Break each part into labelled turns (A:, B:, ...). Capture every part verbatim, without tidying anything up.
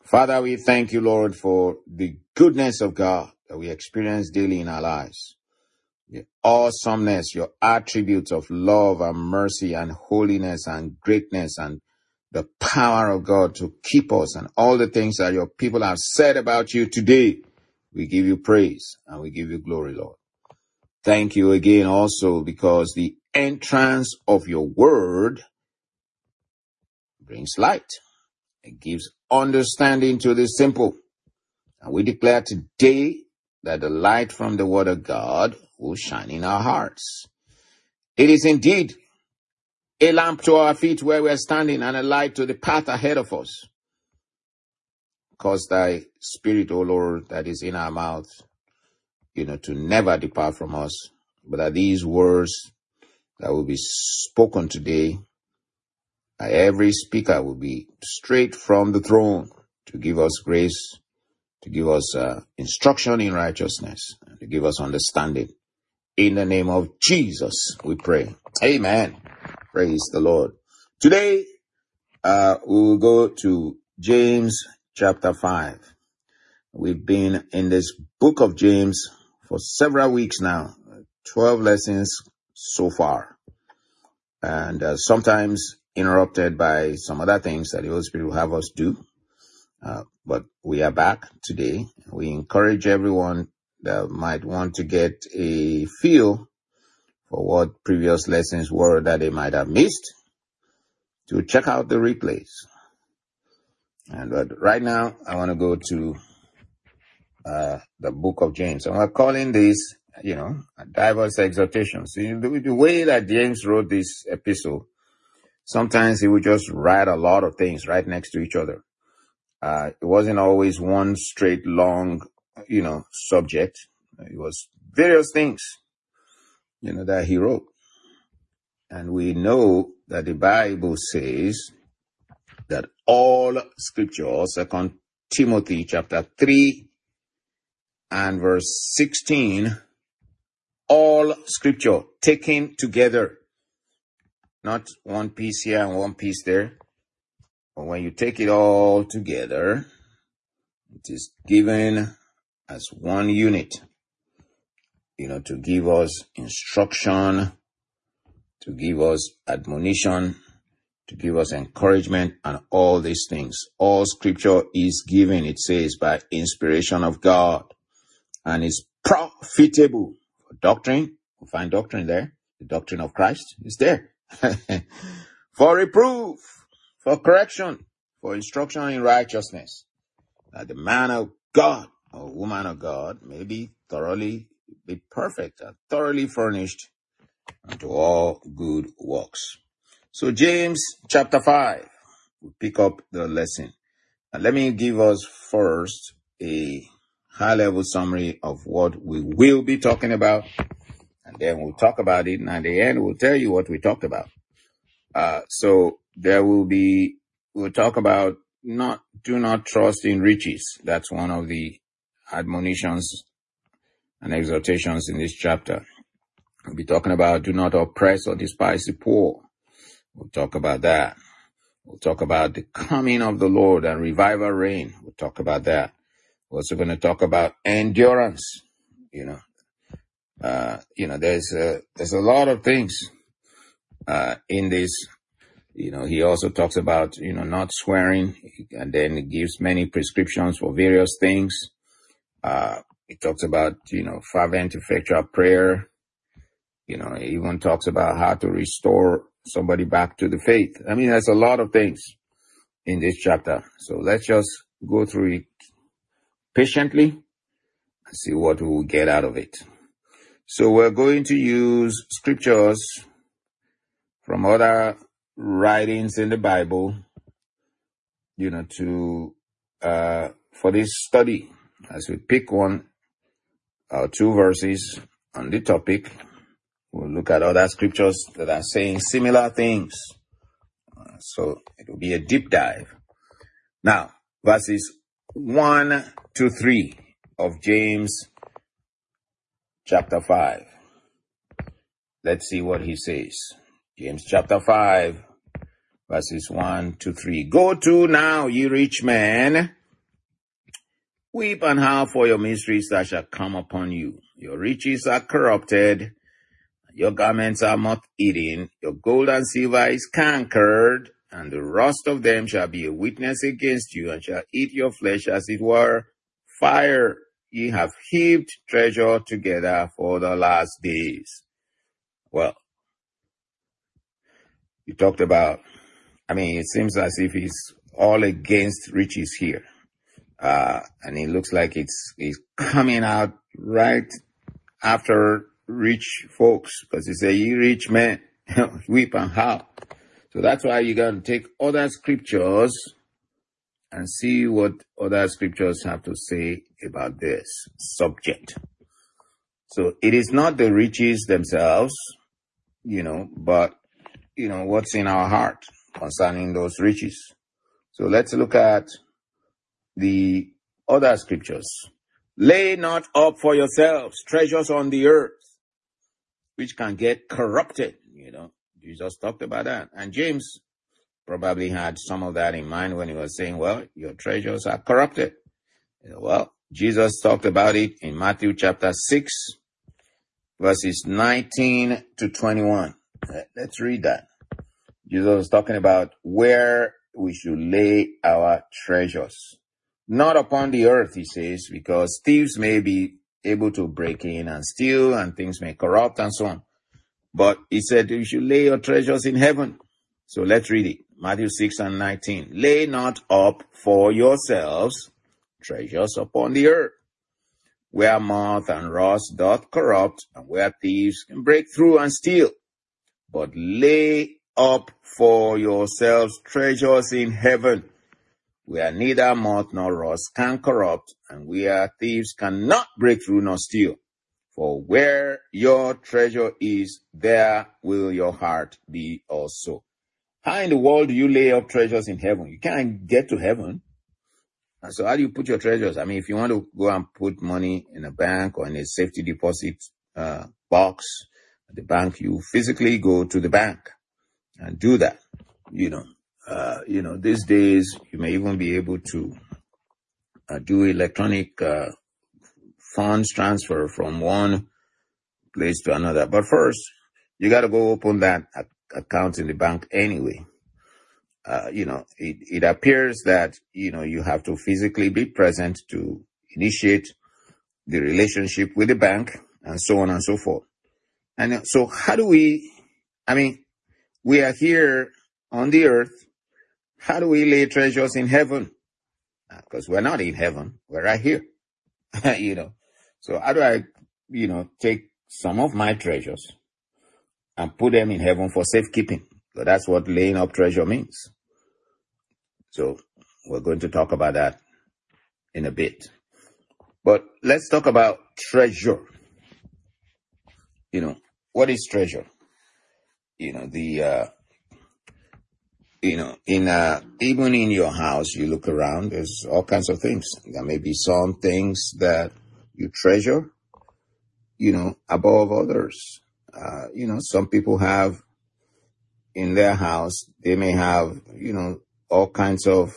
A: Father, we thank you, Lord, for the goodness of God that we experience daily in our lives. The awesomeness, your attributes of love and mercy and holiness and greatness and the power of God to keep us and all the things that your people have said about you today. We give you praise and we give you glory, Lord. Thank you again also because the entrance of your word brings light. It gives understanding to the simple. And we declare today that the light from the word of God will shine in our hearts. It is indeed a lamp to our feet where we are standing and a light to the path ahead of us. Cause thy spirit, O Lord, that is in our mouth, you know, to never depart from us. But that these words that will be spoken today, every speaker will be straight from the throne to give us grace, to give us uh, instruction in righteousness, and to give us understanding. In the name of Jesus, we pray. Amen. Praise the Lord. Today, uh, we will go to James chapter five. We've been in this book of James for several weeks now, twelve lessons so far, and uh, sometimes interrupted by some other things that the Holy Spirit will have us do. Uh, but we are back today. We encourage everyone that might want to get a feel for what previous lessons were that they might have missed to check out the replays. And but right now, I want to go to uh, the book of James. And we're calling this, you know, diverse exhortations. So the, the way that James wrote this epistle, sometimes he would just write a lot of things right next to each other. Uh, it wasn't always one straight, long, you know, subject. It was various things, you know, that he wrote. And we know that the Bible says that all scripture, Second Timothy chapter three and verse sixteen, all scripture taken together, not one piece here and one piece there. But when you take it all together, it is given as one unit, you know, to give us instruction, to give us admonition, to give us encouragement, and all these things. All scripture is given, it says, by inspiration of God, and is profitable for doctrine. We find doctrine there. The doctrine of Christ is there. For reproof, for correction, for instruction in righteousness, that the man of God or woman of God may be thoroughly, be perfect and thoroughly furnished unto all good works. So James chapter five, we pick up the lesson. And let me give us first a high-level summary of what we will be talking about, and then we'll talk about it, and at the end we'll tell you what we talked about. Uh, so there will be, we'll talk about not, do not trust in riches. That's one of the admonitions and exhortations in this chapter. We'll be talking about do not oppress or despise the poor. We'll talk about that. We'll talk about the coming of the Lord and revival reign. We'll talk about that. We're also going to talk about endurance. You know, uh, you know, there's a, there's a lot of things, uh, in this. You know, he also talks about, you know, not swearing, and then he gives many prescriptions for various things. Uh, he talks about, you know, fervent, effectual prayer. You know, he even talks about how to restore somebody back to the faith. I mean, there's a lot of things in this chapter. So let's just go through it patiently and see what we will get out of it. So we're going to use scriptures from other writings in the Bible, you know, to, uh, for this study, as we pick one or two verses on the topic. We'll look at other scriptures that are saying similar things. Uh, so it will be a deep dive. Now, verses one to three of James chapter five. Let's see what he says. James chapter five, verses one to three. Go to now, ye rich men, Weep and howl for your miseries that shall come upon you. Your riches are corrupted, your garments are moth-eaten, your gold and silver is cankered, and the rust of them shall be a witness against you, and shall eat your flesh as it were fire. Ye have heaped treasure together for the last days. Well, you talked about, I mean, it seems as if he's all against riches here. Uh, and it looks like it's, it's coming out right after rich folks, because he said, ye rich men, weep and howl. So that's why you got to take other scriptures and see what other scriptures have to say about this subject. So it is not the riches themselves, you know, but, you know, what's in our heart concerning those riches. So let's look at the other scriptures. Lay not up for yourselves treasures on the earth, which can get corrupted. You know, Jesus talked about that. And James probably had some of that in mind when he was saying, well, your treasures are corrupted. Well, Jesus talked about it in Matthew chapter six, verses nineteen to twenty-one. Let's read that. Jesus was talking about where we should lay our treasures. Not upon the earth, he says, because thieves may be able to break in and steal, and things may corrupt and so on. But he said you should lay your treasures in heaven. So let's read it. Matthew six and nineteen. Lay not up for yourselves treasures upon the earth, where moth and rust doth corrupt, and where thieves can break through and steal. But lay up for yourselves treasures in heaven, where neither moth nor rust can corrupt, and where thieves cannot break through nor steal. For where your treasure is, there will your heart be also. How in the world do you lay up treasures in heaven? You can't get to heaven. And so how do you put your treasures? I mean, if you want to go and put money in a bank or in a safety deposit uh, box at the bank, you physically go to the bank and do that. You know, uh, you know, these days you may even be able to uh, do electronic uh, funds transfer from one place to another. But first, you got to go open that ac- account in the bank anyway. Uh, you know, it, it appears that, you know, you have to physically be present to initiate the relationship with the bank and so on and so forth. And so how do we, I mean, we are here on the earth. How do we lay treasures in heaven? Because we're not in heaven. We're right here, you know. So how do I, you know, take some of my treasures and put them in heaven for safekeeping? So that's what laying up treasure means. So we're going to talk about that in a bit. But let's talk about treasure. You know, what is treasure? You know, the, uh, you know, in, uh, even in your house, you look around, there's all kinds of things. There may be some things that you treasure, you know, above others. Uh, you know, some people have in their house, they may have, you know, all kinds of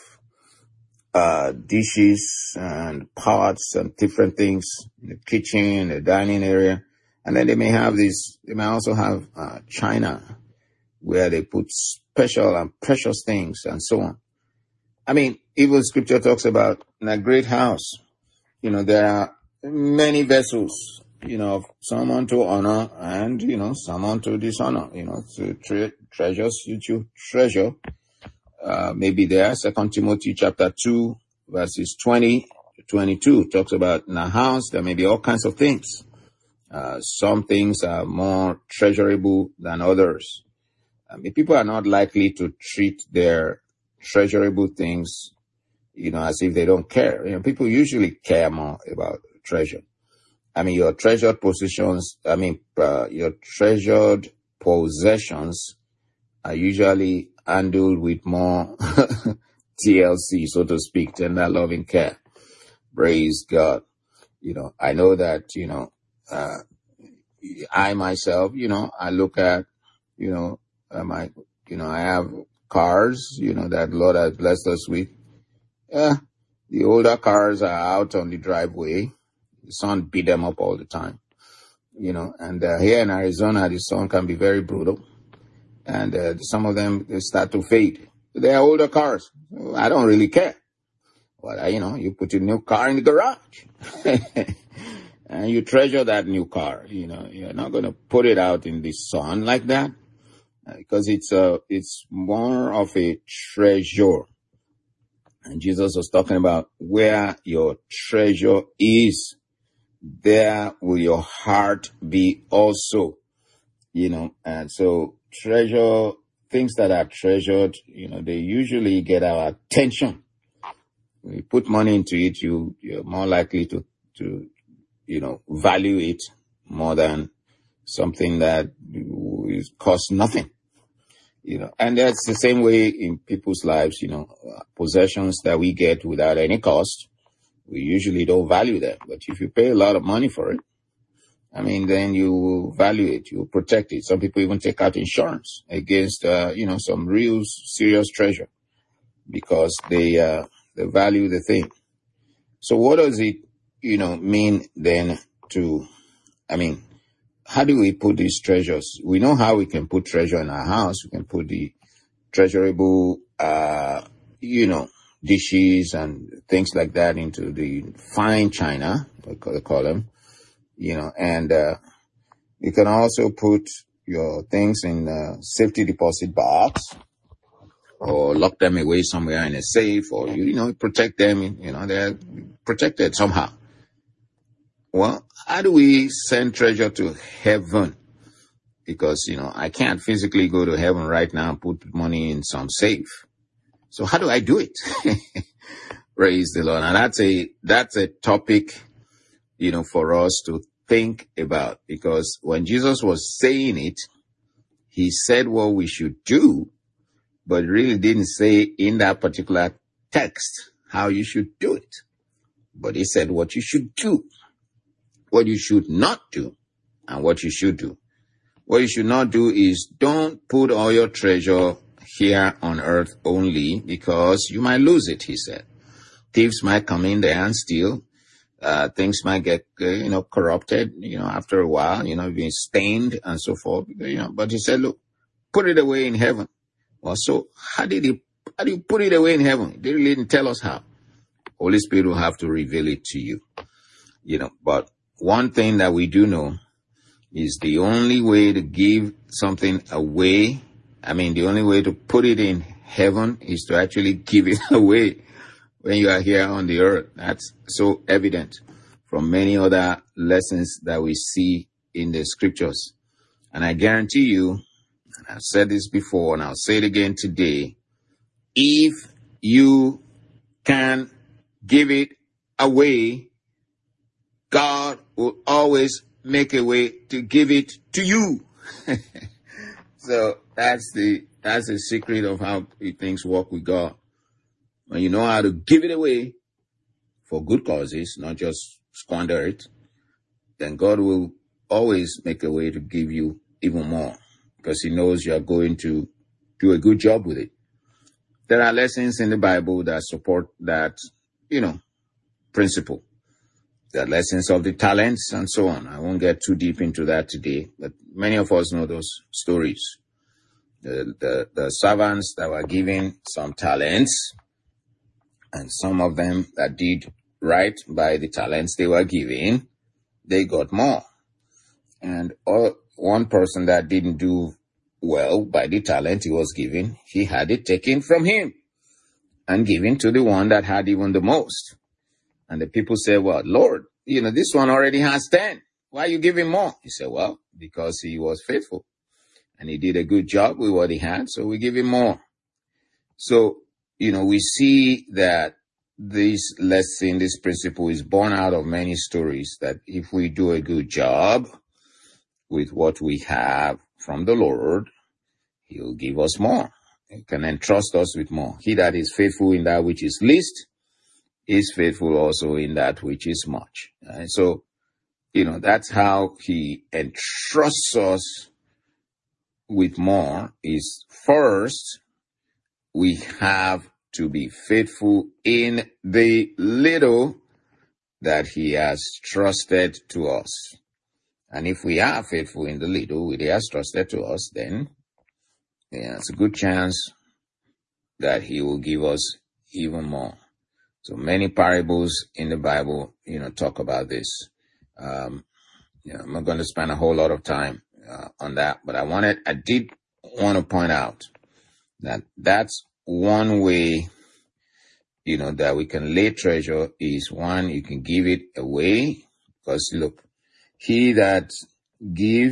A: uh, dishes and pots and different things in the kitchen, the dining area. And then they may have this, they may also have uh, china where they put special and precious things and so on. I mean, even scripture talks about in a great house, you know, there are many vessels, you know, some unto honor and, you know, some unto dishonor, you know, to tre- treasures you to treasure. Uh, maybe there, Second Timothy chapter two, verses twenty to twenty-two talks about in a house, there may be all kinds of things. Uh, some things are more treasurable than others. I mean, people are not likely to treat their treasurable things, you know, as if they don't care. You know, people usually care more about treasure. I mean, your treasured possessions, I mean, uh, your treasured possessions are usually handled with more T L C, so to speak, tender loving care. Praise God. You know, I know that, you know, uh, I myself, you know, I look at, you know, uh, my, you know, I have cars, you know, that Lord has blessed us with. Yeah, The older cars are out on the driveway. The sun beat them up all the time, you know, and uh, here in Arizona, the sun can be very brutal. And uh, some of them, they start to fade. They are older cars. I don't really care. Well, uh, you know, you put your new car in the garage and you treasure that new car. You know, you're not going to put it out in the sun like that uh, because it's a, it's more of a treasure. And Jesus was talking about where your treasure is, there will your heart be also, you know. And so treasure, things that are treasured, you know, they usually get our attention. When you put money into it, you, you're more likely to, to, you know, value it more than something that costs nothing. You know, and that's the same way in people's lives, you know, uh, possessions that we get without any cost, we usually don't value them. But if you pay a lot of money for it, I mean, then you will value it, you will protect it. Some people even take out insurance against, uh, you know, some real serious treasure because they, uh, they value the thing. So what does it, you know, mean then to, I mean, how do we put these treasures? We know how we can put treasure in our house. We can put the treasurable, uh, you know, dishes and things like that into the fine china, they call them, you know, and, uh, you can also put your things in a safety deposit box or lock them away somewhere in a safe or, you know, protect them, you know, they're protected somehow. Well, how do we send treasure to heaven? Because, you know, I can't physically go to heaven right now and put money in some safe. So how do I do it? Praise the Lord. And that's a, that's a topic, you know, for us to think about, because when Jesus was saying it, he said what we should do, but really didn't say in that particular text how you should do it. But he said what you should do, what you should not do, and what you should do. What you should not do is don't put all your treasure here on earth only, because you might lose it, he said. Thieves might come in there and steal. Uh, things might get, uh, you know, corrupted, you know, after a while, you know, being stained and so forth, you know. But he said, look, put it away in heaven. Well, so how did he, how do you put it away in heaven? He really didn't tell us how. Holy Spirit will have to reveal it to you, you know. But one thing that we do know is the only way to give something away, I mean, the only way to put it in heaven is to actually give it away when you are here on the earth. That's so evident from many other lessons that we see in the scriptures. And I guarantee you, and I've said this before and I'll say it again today, if you can give it away, God will always make a way to give it to you. So that's the, that's the secret of how things work with God. When you know how to give it away for good causes, not just squander it, then God will always make a way to give you even more, because he knows you are going to do a good job with it. There are lessons in the Bible that support that, you know, principle. There are lessons of the talents and so on. I won't get too deep into that today, but many of us know those stories. The, the, the servants that were given some talents, and some of them that did right by the talents they were given, they got more. And all, one person that didn't do well by the talent he was given, he had it taken from him and given to the one that had even the most. And the people say, well, Lord, you know, this one already has ten. Why are you giving more? He said, well, because he was faithful and he did a good job with what he had, so we give him more. So, you know, we see that this lesson, this principle is born out of many stories, that if we do a good job with what we have from the Lord, he'll give us more. He can entrust us with more. He that is faithful in that which is least is faithful also in that which is much. And so, you know, that's how he entrusts us with more, is first we have to be faithful in the little that he has trusted to us. And if we are faithful in the little he has trusted to us, then yeah, it's a good chance that he will give us even more. So many parables in the Bible, you know, talk about this. Um, you know, I'm not going to spend a whole lot of time uh, on that, but I wanted, I did want to point out that that's one way, you know, that we can lay treasure is one, you can give it away. Because look, he that gives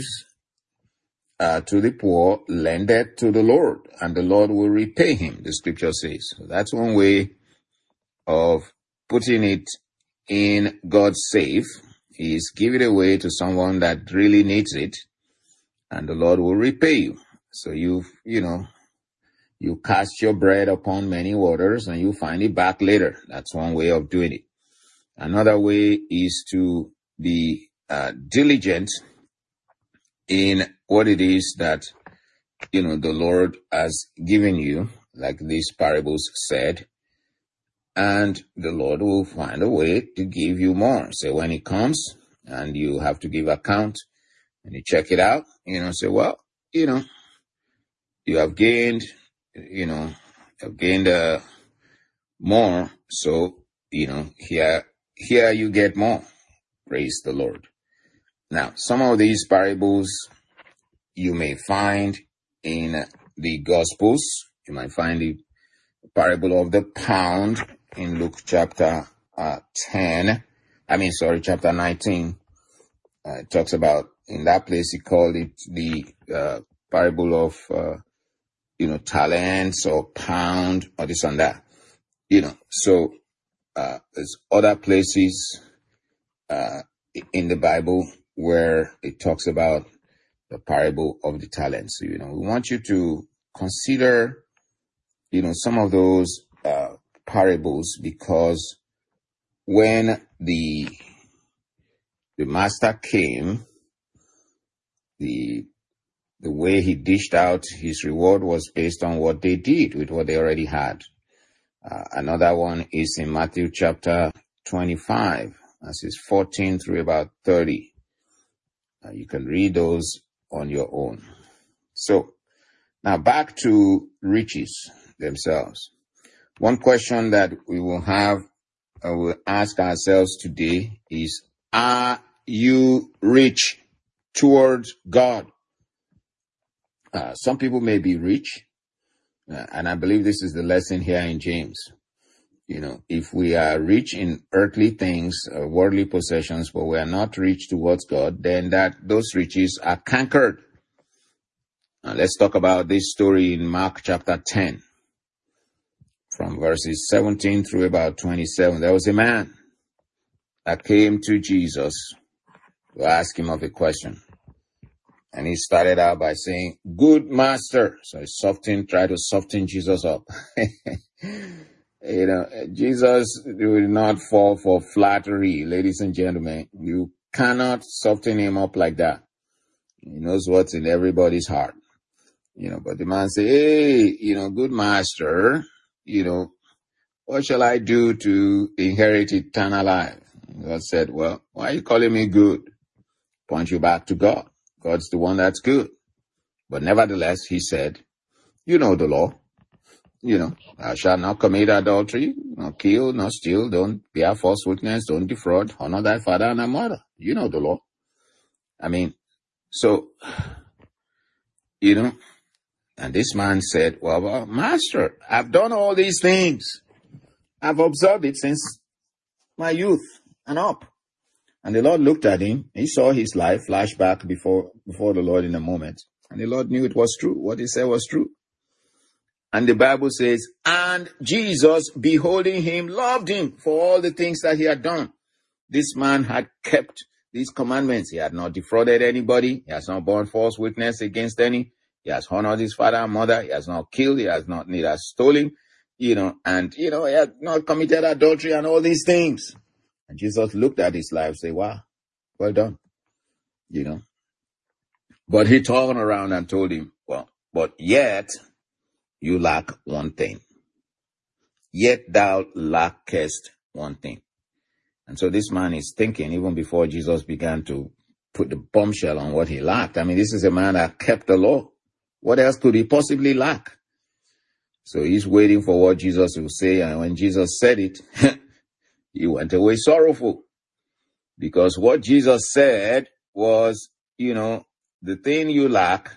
A: uh, to the poor lendeth to the Lord, and the Lord will repay him, the scripture says. So that's one way of putting it in God's safe, is give it away to someone that really needs it, and the Lord will repay you. So you, you know, you cast your bread upon many waters and you find it back later. That's one way of doing it. Another way is to be uh, diligent in what it is that, you know, the Lord has given you, like these parables said, and the Lord will find a way to give you more. So when it comes and you have to give account and you check it out, you know, say, well, you know, you have gained, you know, have gained uh, more. So, you know, here, here you get more. Praise the Lord. Now, some of these parables you may find in the Gospels. You might find the parable of the pound in Luke chapter uh, ten. I mean, sorry, chapter nineteen. Uh, it talks about, in that place, he called it the uh, parable of, uh, you know, talents or pound or this and that. You know, so uh, there's other places uh, in the Bible where it talks about the parable of the talents. So, you know, we want you to consider, you know, some of those uh, parables, because when the the master came, the the way he dished out his reward was based on what they did with what they already had. Uh, another one is in Matthew chapter twenty-five, verses fourteen through about thirty. Uh, you can read those on your own. So now back to riches themselves. One question that we will have, uh, we'll ask ourselves today is, are you rich towards God? Uh, some people may be rich, uh, and I believe this is the lesson here in James. You know, if we are rich in earthly things, uh, worldly possessions, but we are not rich towards God, then that those riches are cankered. Now, let's talk about this story in Mark chapter ten, from verses seventeen through about twenty-seven. There was a man that came to Jesus to ask him of a question. And he started out by saying, "Good master." So he softened, tried to soften Jesus up. You know, Jesus will not fall for flattery, ladies and gentlemen. You cannot soften him up like that. He knows what's in everybody's heart. You know, but the man said, "Hey, you know, good master, you know, what shall I do to inherit eternal life?" God said, "Well, why are you calling me good? Point you back to God. God's the one that's good." But nevertheless, he said, "You know the law. You know, thou shalt not commit adultery, not kill, not steal, don't bear false witness, don't defraud, honor thy father and thy mother." You know the law. I mean, so, you know, and this man said, well, well, master, I've done all these things. I've observed it since my youth and up. And the Lord looked at him. He saw his life flash back before, before the Lord in a moment. And the Lord knew it was true. What he said was true. And the Bible says, and Jesus, beholding him, loved him for all the things that he had done. This man had kept these commandments. He had not defrauded anybody. He has not borne false witness against any. He has honored his father and mother. He has not killed. He has not neither stolen, you know, and, you know, he has not committed adultery and all these things. And Jesus looked at his life and said, wow, well done, you know. But he turned around and told him, well, but yet you lack one thing. yet thou lackest one thing. And so this man is thinking, even before Jesus began to put the bombshell on what he lacked. I mean, this is a man that kept the law. What else could he possibly lack? So he's waiting for what Jesus will say. And when Jesus said it, he went away sorrowful. Because what Jesus said was, you know, the thing you lack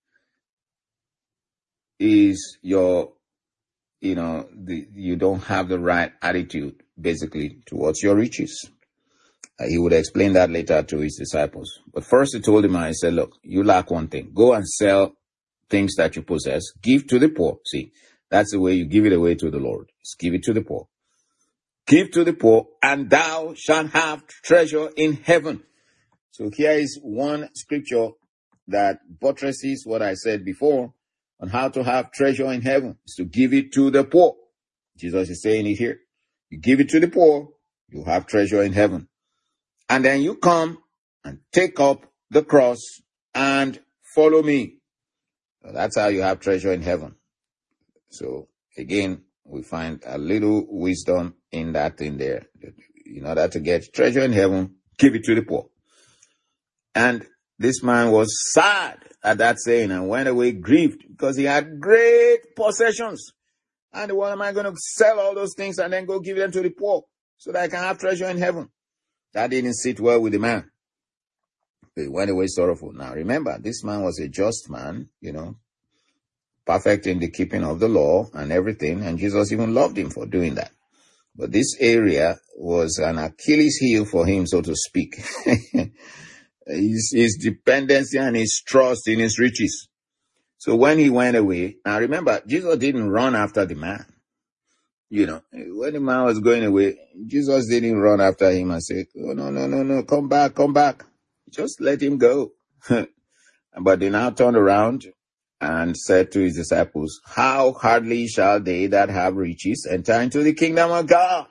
A: is your, you know, the, you don't have the right attitude, basically, towards your riches. Uh, he would explain that later to his disciples. But first he told him, and he said, look, you lack one thing. Go and sell things that you possess. Give to the poor. See, that's the way you give it away to the Lord. Just give it to the poor. Give to the poor, and thou shalt have treasure in heaven. So here is one scripture that buttresses what I said before on how to have treasure in heaven. Is to give it to the poor. Jesus is saying it here. You give it to the poor, you have treasure in heaven. And then you come and take up the cross and follow me. So that's how you have treasure in heaven. So again, we find a little wisdom in that thing there. In order to get treasure in heaven, give it to the poor. And this man was sad at that saying and went away grieved because he had great possessions. And what am I going to sell all those things and then go give them to the poor so that I can have treasure in heaven? That didn't sit well with the man. He went away sorrowful. Now remember, this man was a just man, you know, perfect in the keeping of the law and everything. And Jesus even loved him for doing that. But this area was an Achilles heel for him, so to speak. his, his dependency and his trust in his riches. So when he went away, now remember, Jesus didn't run after the man. You know, when the man was going away, Jesus didn't run after him and say, oh, no, no, no, no, come back, come back. Just let him go. But they now turned around and said to his disciples, how hardly shall they that have riches enter into the kingdom of God?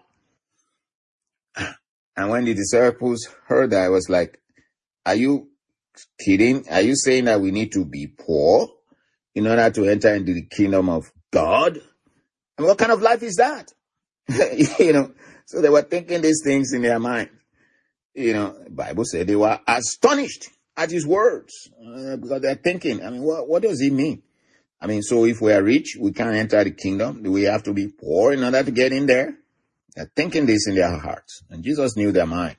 A: And when the disciples heard that, I was like, are you kidding? Are you saying that we need to be poor in order to enter into the kingdom of God? And what kind of life is that? you know, so they were thinking these things in their mind. You know, the Bible said they were astonished at his words uh, because they're thinking, I mean, what, what does he mean? I mean, so if we are rich, we can't enter the kingdom. Do we have to be poor in order to get in there? They're thinking this in their hearts. And Jesus knew their mind.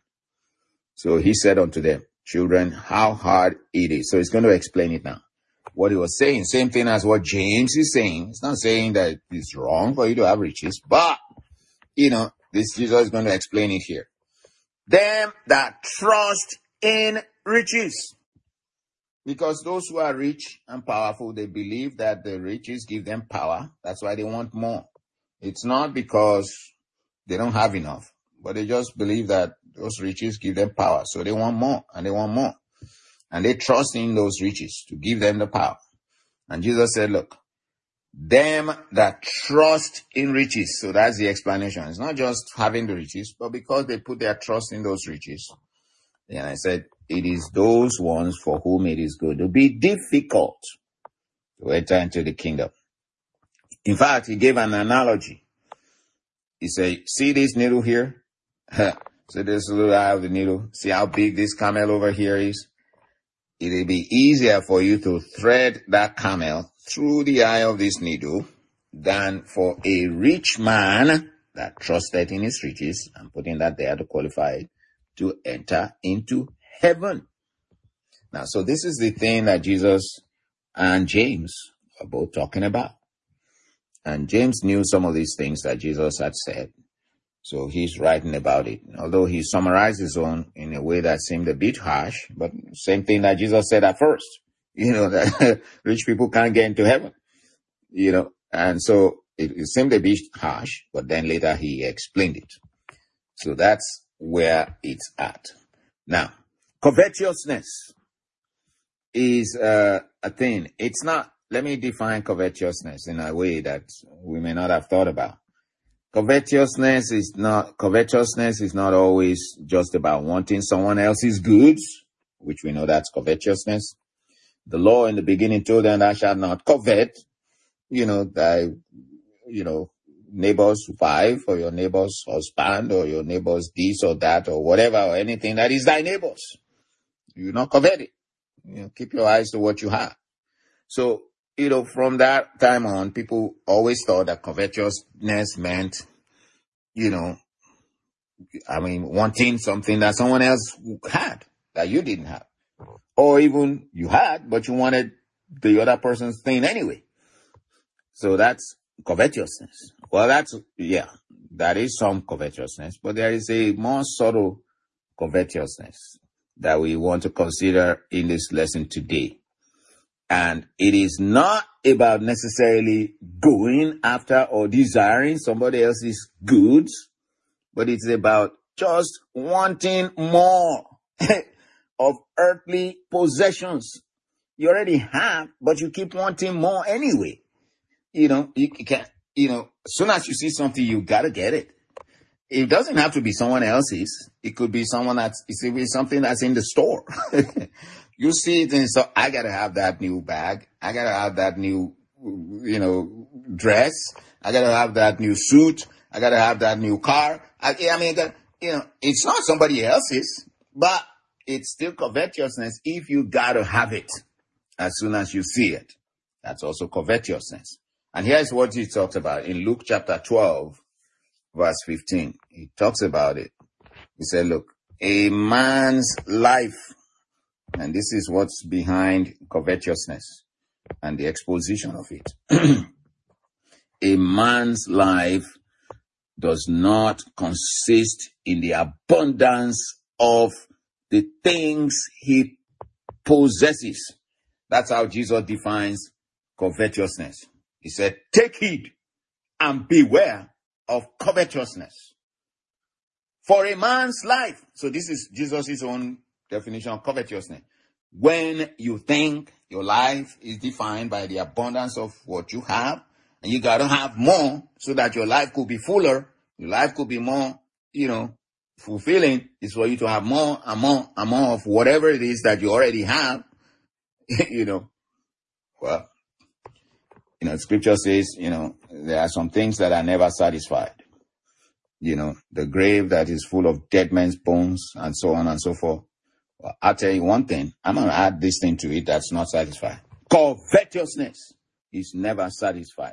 A: So he said unto them, children, how hard it is. So he's going to explain it now. What he was saying, same thing as what James is saying. It's not saying that it's wrong for you to have riches, but, you know, this Jesus is going to explain it here. Them that trust in riches. Because those who are rich and powerful, they believe that the riches give them power. That's why they want more. It's not because they don't have enough, but they just believe that those riches give them power. So they want more and they want more. And they trust in those riches to give them the power. And Jesus said, look, them that trust in riches. So that's the explanation. It's not just having the riches, but because they put their trust in those riches. And I said, it is those ones for whom it is going to be difficult to enter into the kingdom. In fact, he gave an analogy. He said, see this needle here? So this little eye of the needle. See how big this camel over here is? It'll be easier for you to thread that camel through the eye of this needle than for a rich man that trusted in his riches, and putting that there to qualify it, to enter into heaven. Now, so this is the thing that Jesus and James are both talking about. And James knew some of these things that Jesus had said. So he's writing about it. Although he summarized his own in a way that seemed a bit harsh, but same thing that Jesus said at first. You know, that rich people can't get into heaven. You know, and so it, it seemed a bit harsh, but then later he explained it. So that's where it's at. Now, covetousness is uh, a thing. It's not, let me define covetousness in a way that we may not have thought about. Covetousness is not, covetousness is not always just about wanting someone else's goods, which we know that's covetousness. The law in the beginning told them, thou shalt not covet, you know, that, you know, neighbor's wife or your neighbor's husband or your neighbor's this or that or whatever or anything that is thy neighbor's. You not covet it. You know, keep your eyes to what you have. So, you know, from that time on, people always thought that covetousness meant, you know, I mean, wanting something that someone else had that you didn't have. Or even you had, but you wanted the other person's thing anyway. So that's covetousness. Well, that's, yeah, that is some covetousness, but there is a more subtle covetousness that we want to consider in this lesson today. And it is not about necessarily going after or desiring somebody else's goods, but it's about just wanting more of earthly possessions. You already have, but you keep wanting more anyway. You know, you can't, you know, as soon as you see something, you gotta get it. It doesn't have to be someone else's. It could be someone that's, it could be something that's in the store. You see it and so I gotta have that new bag. I gotta have that new, you know, dress. I gotta have that new suit. I gotta have that new car. I, I mean, you know, it's not somebody else's, but it's still covetousness if you gotta have it as soon as you see it. That's also covetousness. And here's what he talks about in Luke chapter twelve, verse fifteen. He talks about it. He said, look, a man's life, and this is what's behind covetousness and the exposition of it. A man's life does not consist in the abundance of the things he possesses. That's how Jesus defines covetousness. He said, take heed and beware of covetousness. For a man's life. So this is Jesus' own definition of covetousness. When you think your life is defined by the abundance of what you have, and you got to have more so that your life could be fuller, your life could be more, you know, fulfilling, is for you to have more and more and more of whatever it is that you already have, you know. Well, you know, scripture says, you know, there are some things that are never satisfied. You know, the grave that is full of dead men's bones and so on and so forth. Well, I'll tell you one thing. I'm going to add this thing to it that's not satisfied. Covetousness is never satisfied.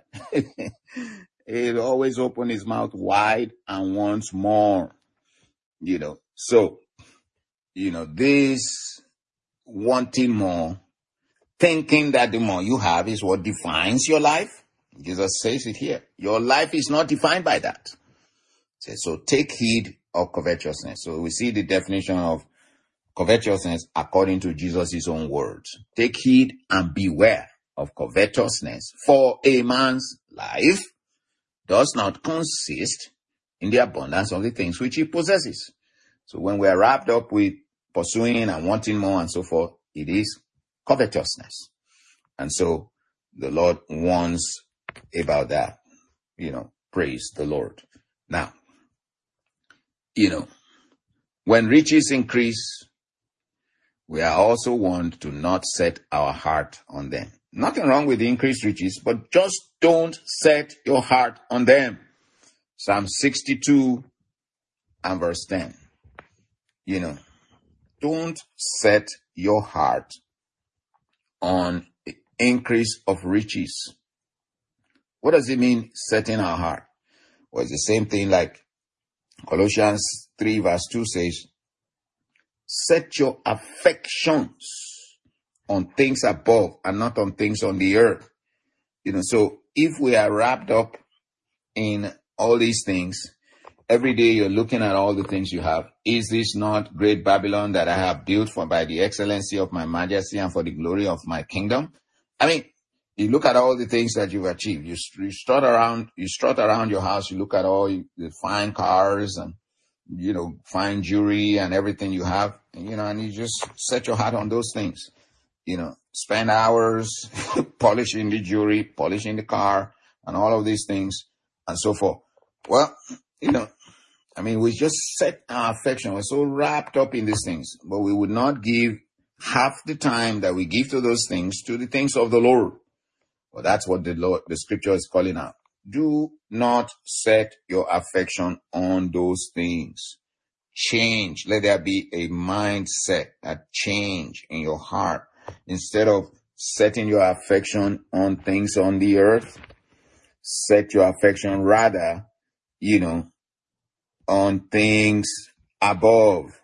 A: It always opens his mouth wide and wants more. You know, so, you know, this wanting more, thinking that the more you have is what defines your life. Jesus says it here. Your life is not defined by that. So take heed of covetousness. So we see the definition of covetousness according to Jesus' own words. Take heed and beware of covetousness, for a man's life does not consist in the abundance of the things which he possesses. So when we are wrapped up with pursuing and wanting more and so forth, it is covetousness. And so the Lord warns about that. You know, praise the Lord. Now, you know, when riches increase, we are also warned to not set our heart on them. Nothing wrong with the increased riches, but just don't set your heart on them. Psalm sixty-two and verse ten. You know, don't set your heart on the increase of riches. What does it mean, setting our heart? Well, it's the same thing like Colossians three verse two says, set your affections on things above and not on things on the earth. You know, so if we are wrapped up in all these things, every day you're looking at all the things you have. Is this not great Babylon that I have built for by the excellency of my majesty and for the glory of my kingdom? I mean, you look at all the things that you've achieved. You, you strut around, you strut around your house. You look at all the fine cars and, you know, fine jewelry and everything you have, you know, and you just set your heart on those things. You know, spend hours polishing the jewelry, polishing the car, and all of these things, and so forth. Well, you know, I mean, we just set our affection. We're so wrapped up in these things, but we would not give half the time that we give to those things to the things of the Lord. Well, that's what the Lord, the scripture is calling out. Do not set your affection on those things. Change. Let there be a mindset, a change in your heart. Instead of setting your affection on things on the earth, set your affection rather, you know, on things above.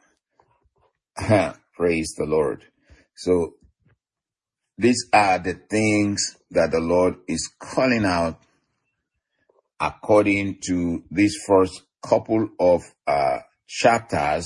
A: Praise the Lord. So these are the things that the Lord is calling out according to these first couple of uh, chapters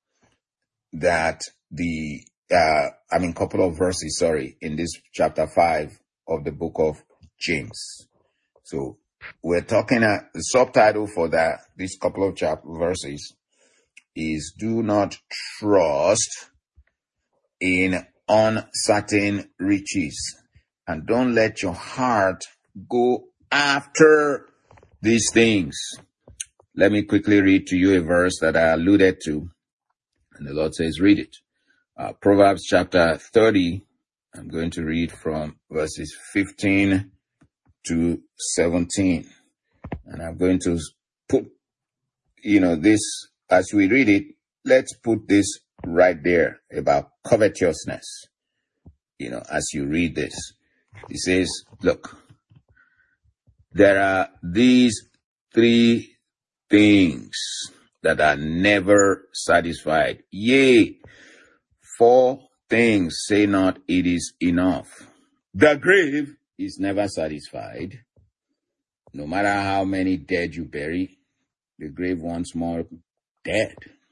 A: that the, uh, I mean, couple of verses, sorry, in this chapter five of the book of James. So we're talking, uh, the subtitle for that, this couple of chapter verses is do not trust in uncertain riches, and don't let your heart go after these things. Let me quickly read to you a verse that I alluded to. And the Lord says, read it. Uh, Proverbs chapter thirty. I'm going to read from verses fifteen to seventeen. And I'm going to put, you know, this, as we read it, let's put this right there about covetousness. You know, as you read this, it says, look, there are these three things that are never satisfied. Yea, four things say not it is enough. The grave is never satisfied. No matter how many dead you bury, the grave wants more dead.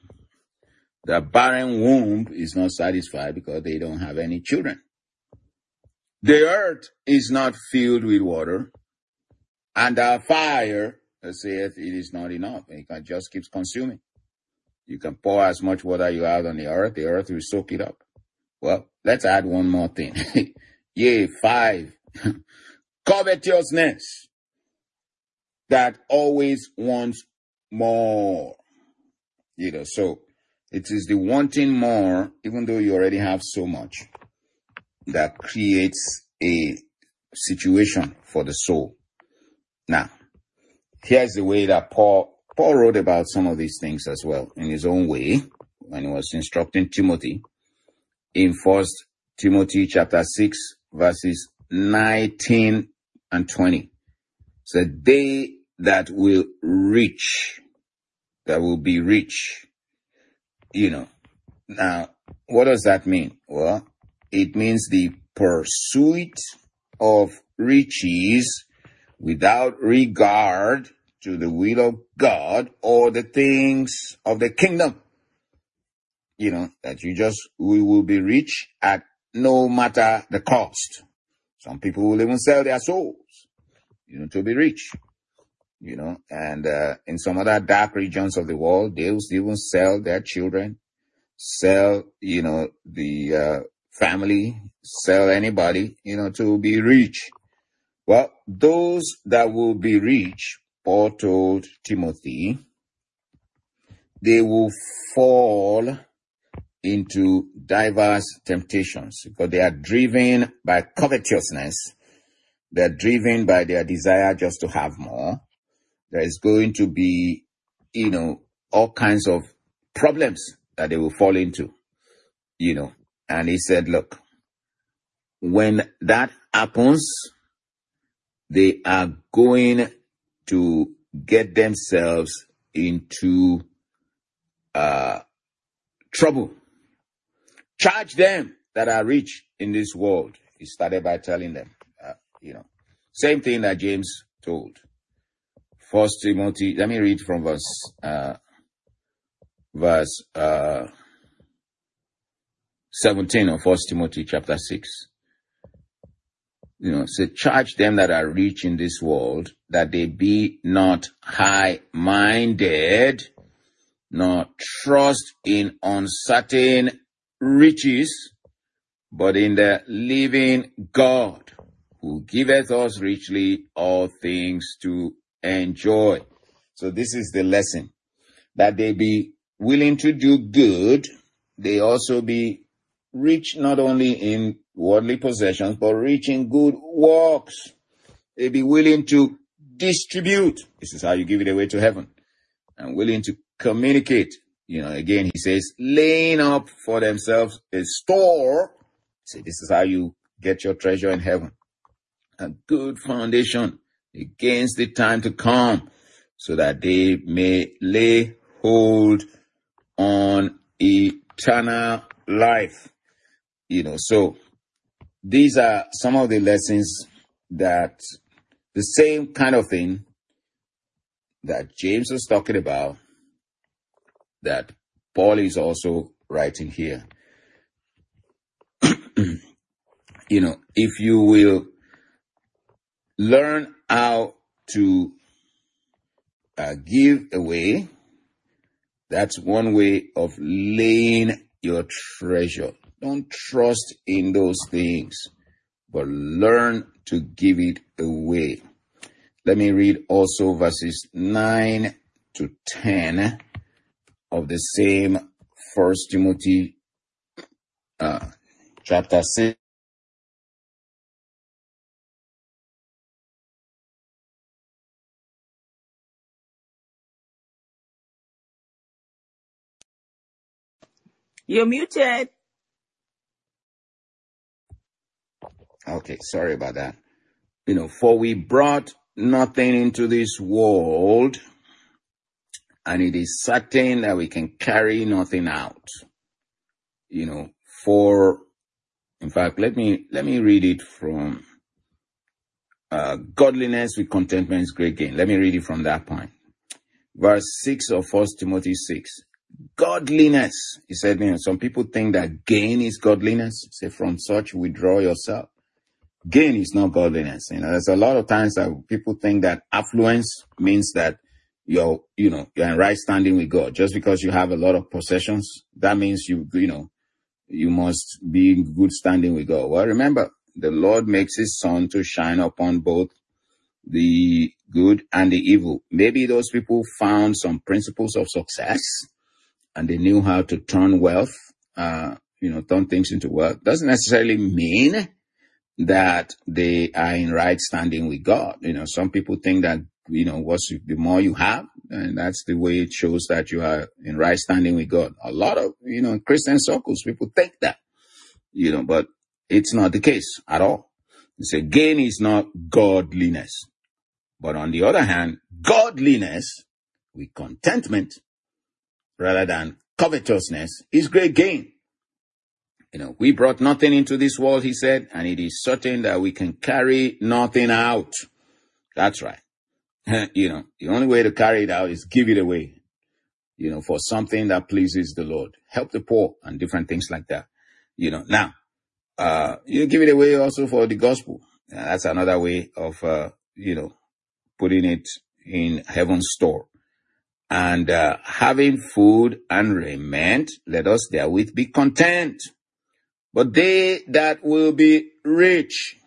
A: The barren womb is not satisfied because they don't have any children. The earth is not filled with water, and our fire saith it is not enough. And it can just keep consuming. You can pour as much water you have on the earth, the earth will soak it up. Well, let's add one more thing. Yea, five. Covetousness that always wants more. You know, so it is the wanting more, even though you already have so much, that creates a situation for the soul. Now, here's the way that Paul, Paul wrote about some of these things as well, in his own way, when he was instructing Timothy. In First Timothy chapter six, verses nineteen and twenty. So they that will reach, that will be rich, you know. Now, what does that mean? Well, it means the pursuit of riches without regard to the will of God or the things of the kingdom. You know, that you just, we will be rich at no matter the cost. Some people will even sell their souls, you know, to be rich. You know, and uh, in some other dark regions of the world, they will even sell their children, sell, you know, the uh, family, sell anybody, you know, to be rich. Well, those that will be rich, Paul told Timothy, they will fall into diverse temptations because they are driven by covetousness. They're driven by their desire just to have more. There is going to be, you know, all kinds of problems that they will fall into, you know. And he said, look, when that happens, they are going to get themselves into uh, trouble. Charge them that are rich in this world. He started by telling them, uh, you know, same thing that James told. First Timothy, let me read from verse, uh, verse uh, seventeen of First Timothy chapter six. You know, say, charge them that are rich in this world, that they be not high-minded, nor trust in uncertain riches, but in the living God, who giveth us richly all things to enjoy. So this is the lesson, that they be willing to do good. They also be rich not only in worldly possessions, but rich in good works. They be willing to distribute. This is how you give it away to heaven. And willing to communicate. You know, again, he says, laying up for themselves a store. See, this is how you get your treasure in heaven. A good foundation against the time to come, so that they may lay hold on eternal life. You know, so these are some of the lessons that the same kind of thing that James was talking about, that Paul is also writing here. You know, if you will learn how to uh, give away, that's one way of laying your treasure. Don't trust in those things, but learn to give it away. Let me read also verses nine to ten of the same First Timothy uh, chapter six.
B: You're muted.
A: Okay, sorry about that. You know, for we brought nothing into this world, and it is certain that we can carry nothing out. You know, for, in fact, let me, let me read it from, uh, godliness with contentment is great gain. Let me read it from that point. Verse six of First Timothy six. Godliness. He said, you know, some people think that gain is godliness. He said, from such withdraw yourself. Gain is not godliness. You know, there's a lot of times that people think that affluence means that you're, you know, you're in right standing with God. Just because you have a lot of possessions, that means you, you know, you must be in good standing with God. Well, remember, the Lord makes his sun to shine upon both the good and the evil. Maybe those people found some principles of success and they knew how to turn wealth, uh, you know, turn things into wealth. Doesn't necessarily mean that they are in right standing with God. You know, some people think that, you know, what's the more you have, and that's the way it shows that you are in right standing with God. A lot of, you know, in Christian circles, people think that, you know, but it's not the case at all. It's a gain is not godliness. But on the other hand, godliness with contentment rather than covetousness is great gain. You know, we brought nothing into this world, he said, and it is certain that we can carry nothing out. That's right. You know, the only way to carry it out is give it away, you know, for something that pleases the Lord. Help the poor and different things like that. You know, now, uh, you give it away also for the gospel. Uh, that's another way of, uh, you know, putting it in heaven's store. And uh, having food and raiment, let us therewith be content. But they that will be rich,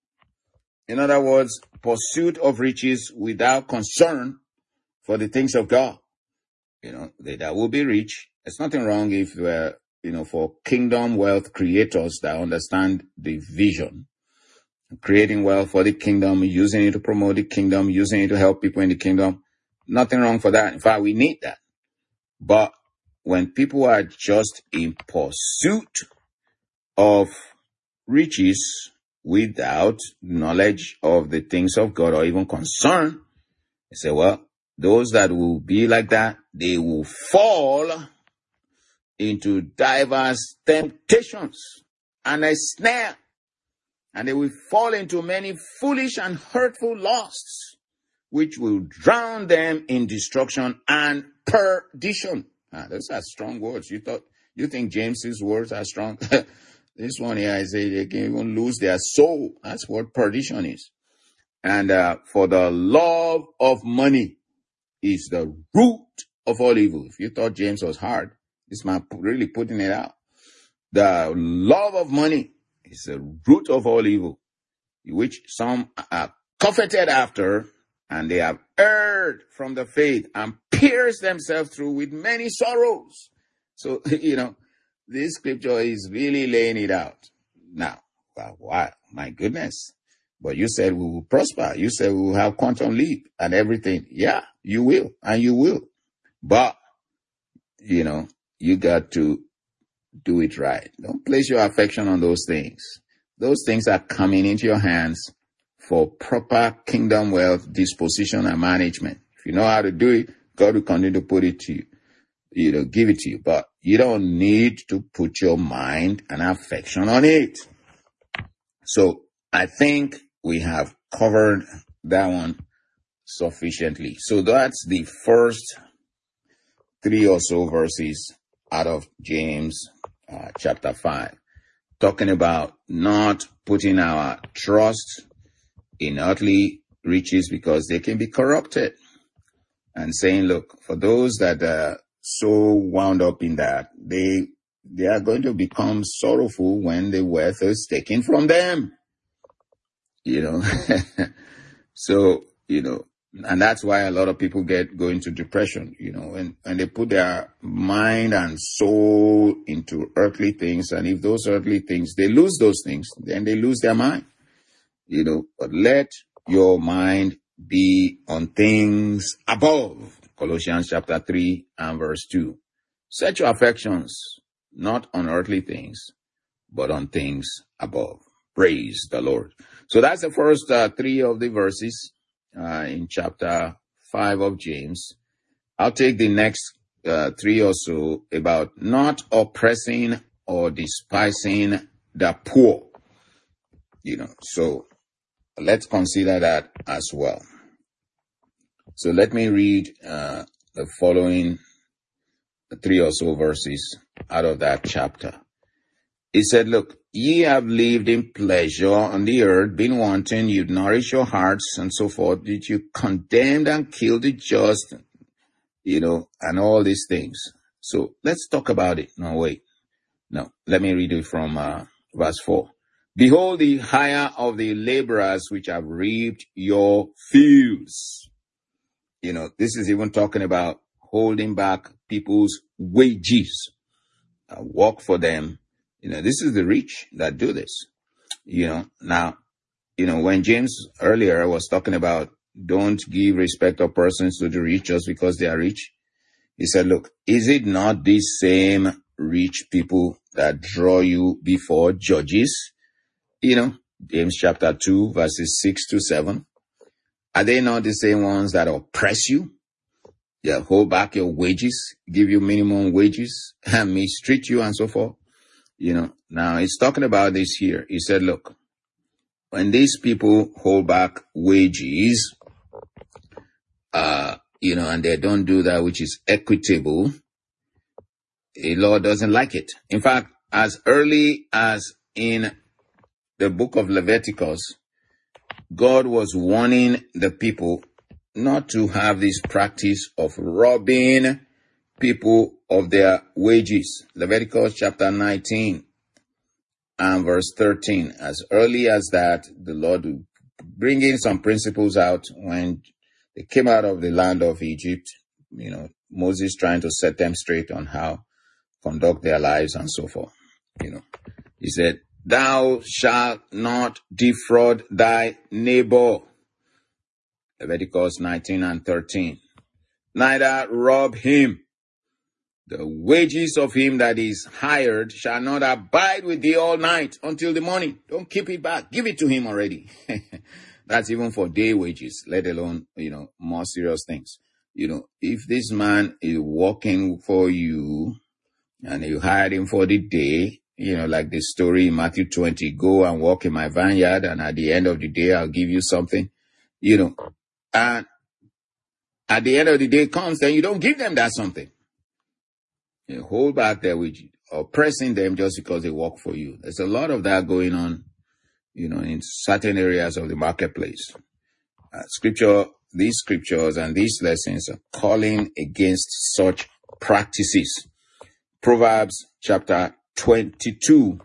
A: in other words, pursuit of riches without concern for the things of God, you know, they that will be rich. There's nothing wrong if, uh, you know, for kingdom wealth creators that understand the vision, creating wealth for the kingdom, using it to promote the kingdom, using it to help people in the kingdom. Nothing wrong for that. In fact, we need that. But when people are just in pursuit of riches without knowledge of the things of God or even concern, they say, well, those that will be like that, they will fall into diverse temptations and a snare, and they will fall into many foolish and hurtful lusts, which will drown them in destruction and perdition. Ah, those are strong words. You thought, you think James's words are strong? This one here, I say they can even lose their soul. That's what perdition is. And uh, for the love of money is the root of all evil. If you thought James was hard, this man really putting it out. The love of money is the root of all evil, which some are coveted after, and they have erred from the faith and pierced themselves through with many sorrows. So, you know, this scripture is really laying it out. Now, wow, my goodness. But you said we will prosper. You said we will have quantum leap and everything. Yeah, you will. And you will. But, you know, you got to do it right. Don't place your affection on those things. Those things are coming into your hands for proper kingdom wealth disposition and management. If you know how to do it, God will continue to put it to you. You know, give it to you. But you don't need to put your mind and affection on it. So I think we have covered that one sufficiently. So that's the first three or so verses out of James uh, chapter five, talking about not putting our trust in earthly riches because they can be corrupted, and saying, look, for those that are so wound up in that, they they are going to become sorrowful when the wealth is taken from them. You know, so, you know, and that's why a lot of people get go into depression, you know, when, when they put their mind and soul into earthly things. And if those earthly things, they lose those things, then they lose their mind, you know. But let your mind be on things above. Colossians chapter three and verse two. Set your affections not on earthly things, but on things above. Praise the Lord. So that's the first uh, three of the verses uh, in chapter five of James. I'll take the next uh, three or so about not oppressing or despising the poor. You know, so let's consider that as well. So let me read uh, the following three or so verses out of that chapter. He said, look, ye have lived in pleasure on the earth, been wanting, you nourish your hearts and so forth. Did you condemn and kill the just, you know, and all these things. So let's talk about it. No, wait. No, let me read it from uh, verse four. Behold the hire of the laborers which have reaped your fields. You know, this is even talking about holding back people's wages. Uh, work for them. You know, this is the rich that do this. You know, now, you know, when James earlier was talking about don't give respect of persons to the rich just because they are rich, he said, look, is it not these same rich people that draw you before judges? You know, James chapter two, verses six to seven. Are they not the same ones that oppress you? They hold back your wages, give you minimum wages, and mistreat you and so forth. You know, now he's talking about this here. He said, look, when these people hold back wages, uh, you know, and they don't do that which is equitable, the Lord doesn't like it. In fact, as early as in the book of Leviticus, God was warning the people not to have this practice of robbing people of their wages. Leviticus chapter nineteen and verse thirteen. As early as that, the Lord will bring in some principles out when they came out of the land of Egypt. You know, Moses trying to set them straight on how to conduct their lives and so forth. You know, he said, thou shalt not defraud thy neighbor. Leviticus nineteen and thirteen. Neither rob him. The wages of him that is hired shall not abide with thee all night until the morning. Don't keep it back. Give it to him already. That's even for day wages, let alone, you know, more serious things. You know, if this man is working for you and you hired him for the day, you know, like the story in Matthew twenty, go and work in my vineyard and at the end of the day, I'll give you something, you know, and at the end of the day comes, then you don't give them that something. You hold back their wages, oppressing them just because they work for you. There's a lot of that going on, you know, in certain areas of the marketplace. Uh, scripture, these scriptures and these lessons are calling against such practices. Proverbs chapter twenty-two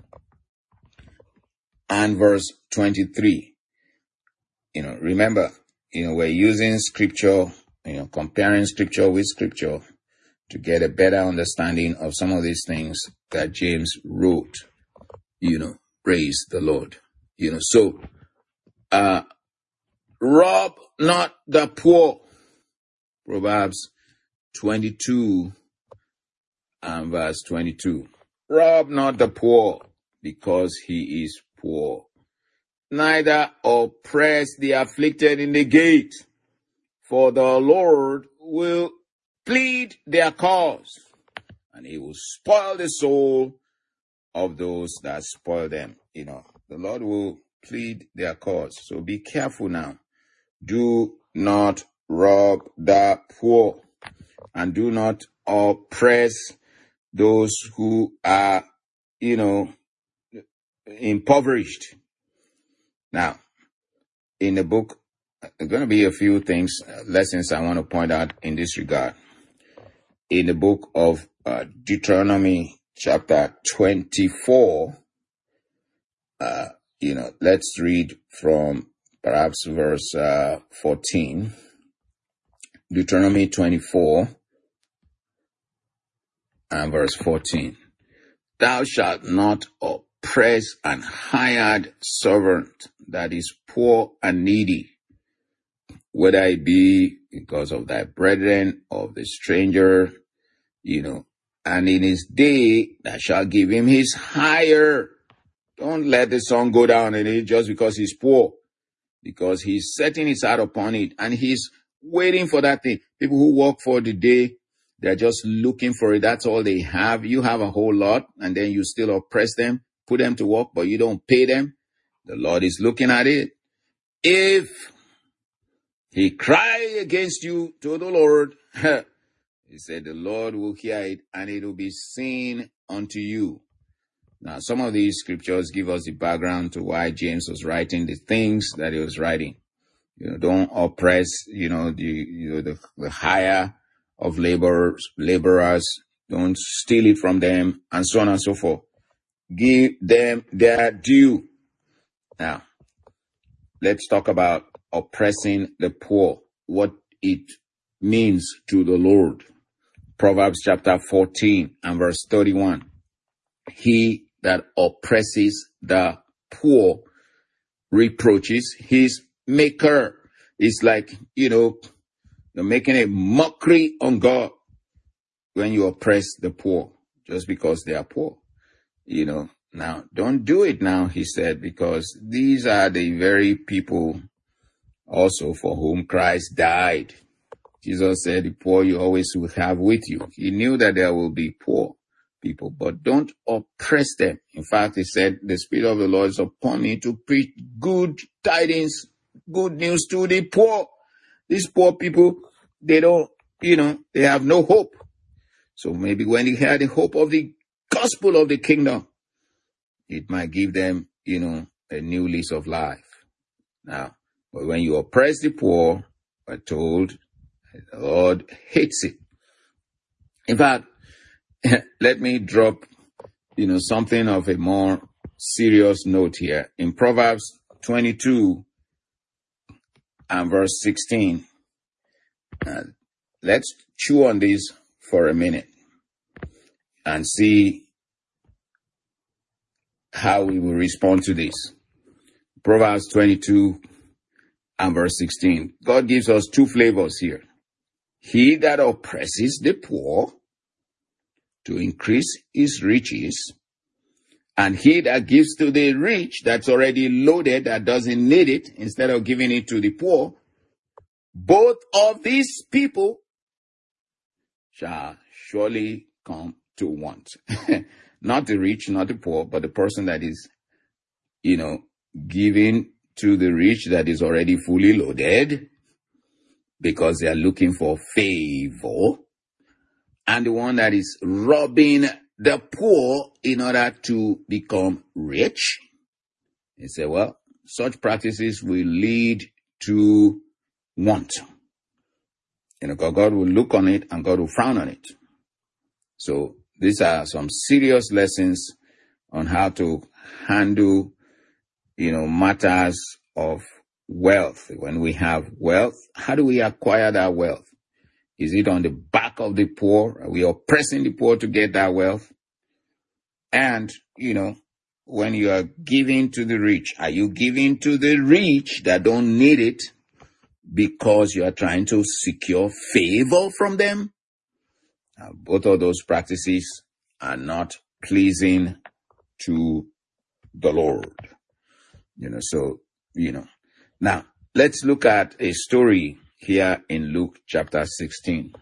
A: and verse twenty-three. You know, remember, you know, we're using scripture, you know, comparing scripture with scripture to get a better understanding of some of these things that James wrote. You know, praise the Lord. You know, so uh, rob not the poor. Proverbs twenty-two and verse twenty-two. Rob not the poor, because he is poor. Neither oppress the afflicted in the gate, for the Lord will plead their cause, and he will spoil the soul of those that spoil them. You know, the Lord will plead their cause. So be careful now. Do not rob the poor, and do not oppress those who are, you know, impoverished. Now, in the book, there's going to be a few things, uh, lessons I want to point out in this regard. In the book of uh, Deuteronomy, chapter twenty-four, uh, you know, let's read from perhaps verse uh, fourteen. Deuteronomy twenty-four and verse fourteen. Thou shalt not oppress an hired servant that is poor and needy, whether it be because of thy brethren or of the stranger, you know, and in his day thou shalt give him his hire. Don't let the sun go down in it just because he's poor, because he's setting his heart upon it and he's waiting for that thing. People who work for the day, they're just looking for it. That's all they have. You have a whole lot, and then you still oppress them, put them to work, but you don't pay them. The Lord is looking at it. If he cry against you to the Lord, he said the Lord will hear it, and it will be seen unto you. Now, some of these scriptures give us the background to why James was writing the things that he was writing. You know, don't oppress, you know, the, you know, the, the hire of laborers, laborers. Don't steal it from them, and so on and so forth. Give them their due. Now, let's talk about oppressing the poor, what it means to the Lord. Proverbs chapter fourteen and verse thirty-one. He that oppresses the poor reproaches his maker. It's like, you know, you're making a mockery on God when you oppress the poor just because they are poor. You know, now don't do it now, he said, because these are the very people also for whom Christ died. Jesus said, the poor you always will have with you. He knew that there will be poor people, but don't oppress them. In fact, he said, the Spirit of the Lord is upon me to preach good tidings, good news to the poor. These poor people, they don't, you know, they have no hope. So maybe when they hear the hope of the gospel of the kingdom, it might give them, you know, a new lease of life. Now, but when you oppress the poor, we're told the Lord hates it. In fact, let me drop, you know, something of a more serious note here. In Proverbs twenty-two and verse sixteen, uh, let's chew on this for a minute and see how we will respond to this. Proverbs twenty-two and verse sixteen. God gives us two flavors here. He that oppresses the poor to increase his riches, and he that gives to the rich that's already loaded, that doesn't need it, instead of giving it to the poor, both of these people shall surely come to want. Not the rich, not the poor, but the person that is, you know, giving to the rich that is already fully loaded because they are looking for favor, and the one that is robbing the poor in order to become rich. He said, well, such practices will lead to want. You know, God will look on it and God will frown on it. So these are some serious lessons on how to handle, you know, matters of wealth. When we have wealth, how do we acquire that wealth? Is it on the back of the poor? Are we oppressing the poor to get that wealth? And, you know, when you are giving to the rich, are you giving to the rich that don't need it because you are trying to secure favor from them? Uh, both of those practices are not pleasing to the Lord. You know, so, you know. Now, let's look at a story here in Luke chapter sixteen.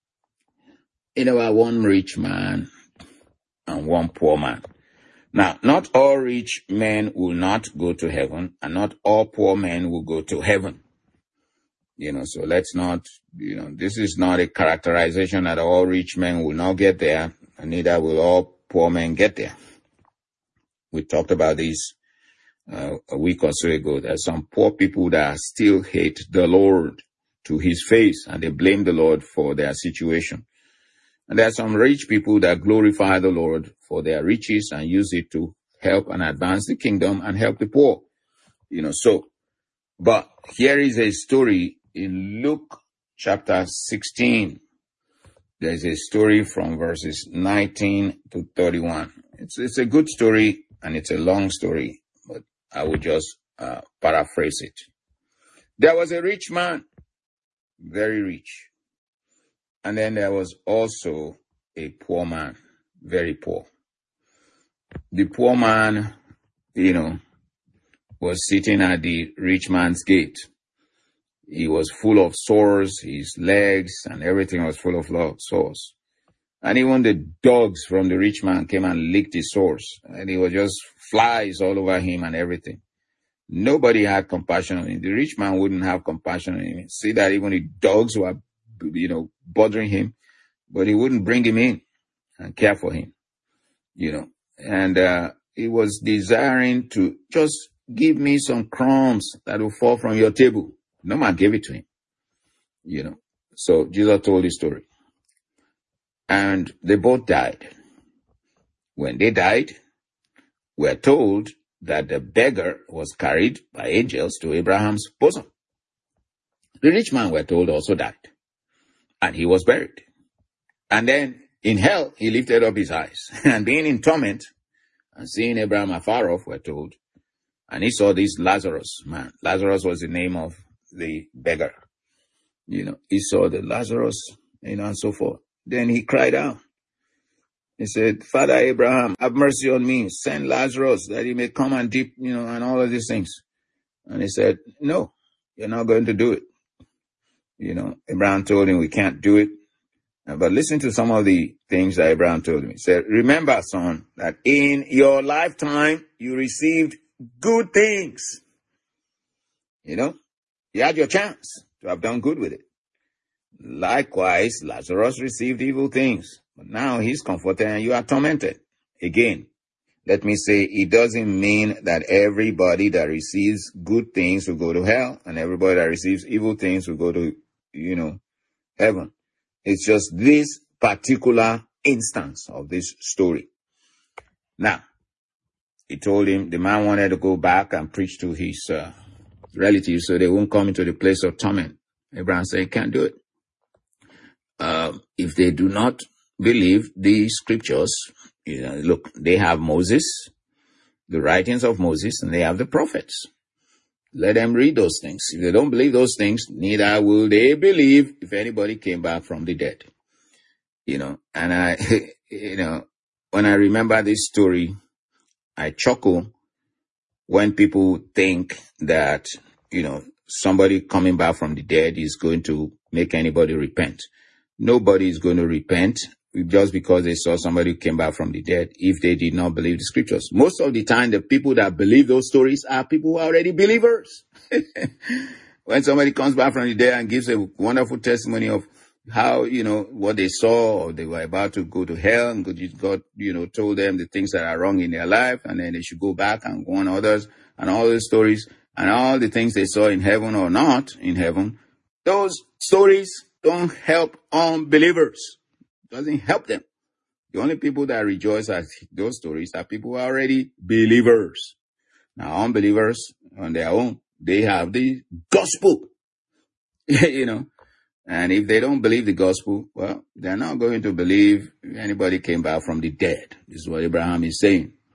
A: You know, one rich man and one poor man. Now, not all rich men will not go to heaven, and not all poor men will go to heaven. You know, so let's not, you know, this is not a characterization that all rich men will not get there, and neither will all poor men get there. We talked about this uh, a week or so ago. There's some poor people that still hate the Lord to his face, and they blame the Lord for their situation. And there are some rich people that glorify the Lord for their riches and use it to help and advance the kingdom and help the poor. You know, so, but here is a story in Luke chapter sixteen. There's a story from verses nineteen to thirty-one. It's, it's a good story and it's a long story, but I will just uh, paraphrase it. There was a rich man, very rich. And then there was also a poor man, very poor. The poor man, you know, was sitting at the rich man's gate. He was full of sores, his legs and everything was full of sores. And even the dogs from the rich man came and licked his sores. And it was just flies all over him and everything. Nobody had compassion on him. The rich man wouldn't have compassion on him. See that even the dogs were, you know, bothering him, but he wouldn't bring him in and care for him, you know. And uh, he was desiring to just give me some crumbs that will fall from your table. No man gave it to him, you know. So Jesus told the story. And they both died. When they died, we're told that the beggar was carried by angels to Abraham's bosom. The rich man, we're told, also died. And he was buried. And then in hell, he lifted up his eyes. And being in torment, and seeing Abraham afar off, we're told, and he saw this Lazarus man. Lazarus was the name of the beggar. You know, he saw the Lazarus, you know, and so forth. Then he cried out. He said, Father Abraham, have mercy on me. Send Lazarus that he may come and dip, you know, and all of these things. And he said, no, you're not going to do it. You know, Abraham told him we can't do it. But listen to some of the things that Abraham told him. He said, remember, son, that in your lifetime, you received good things. You know, you had your chance to have done good with it. Likewise, Lazarus received evil things. But now he's comforted and you are tormented. Again, let me say, it doesn't mean that everybody that receives good things will go to hell and everybody that receives evil things will go to, you know, heaven. It's just this particular instance of this story. Now, he told him the man wanted to go back and preach to his uh, relatives so they won't come into the place of torment. Abraham said, he can't do it. Uh, if they do not believe the scriptures, you know, look, they have Moses, the writings of Moses, and they have the prophets. Let them read those things. If they don't believe those things, neither will they believe if anybody came back from the dead. You know, and I, you know, when I remember this story, I chuckle when people think that, you know, somebody coming back from the dead is going to make anybody repent. Nobody is going to repent just because they saw somebody who came back from the dead if they did not believe the scriptures. Most of the time, the people that believe those stories are people who are already believers. When somebody comes back from the dead and gives a wonderful testimony of how, you know, what they saw, or they were about to go to hell, and God, you know, told them the things that are wrong in their life, and then they should go back and warn others, and all those stories, and all the things they saw in heaven or not in heaven, those stories don't help unbelievers. It doesn't help them. The only people that rejoice at those stories are people who are already believers. Now, unbelievers on their own, they have the gospel, you know. And if they don't believe the gospel, well, they're not going to believe anybody came back from the dead. This is what Abraham is saying.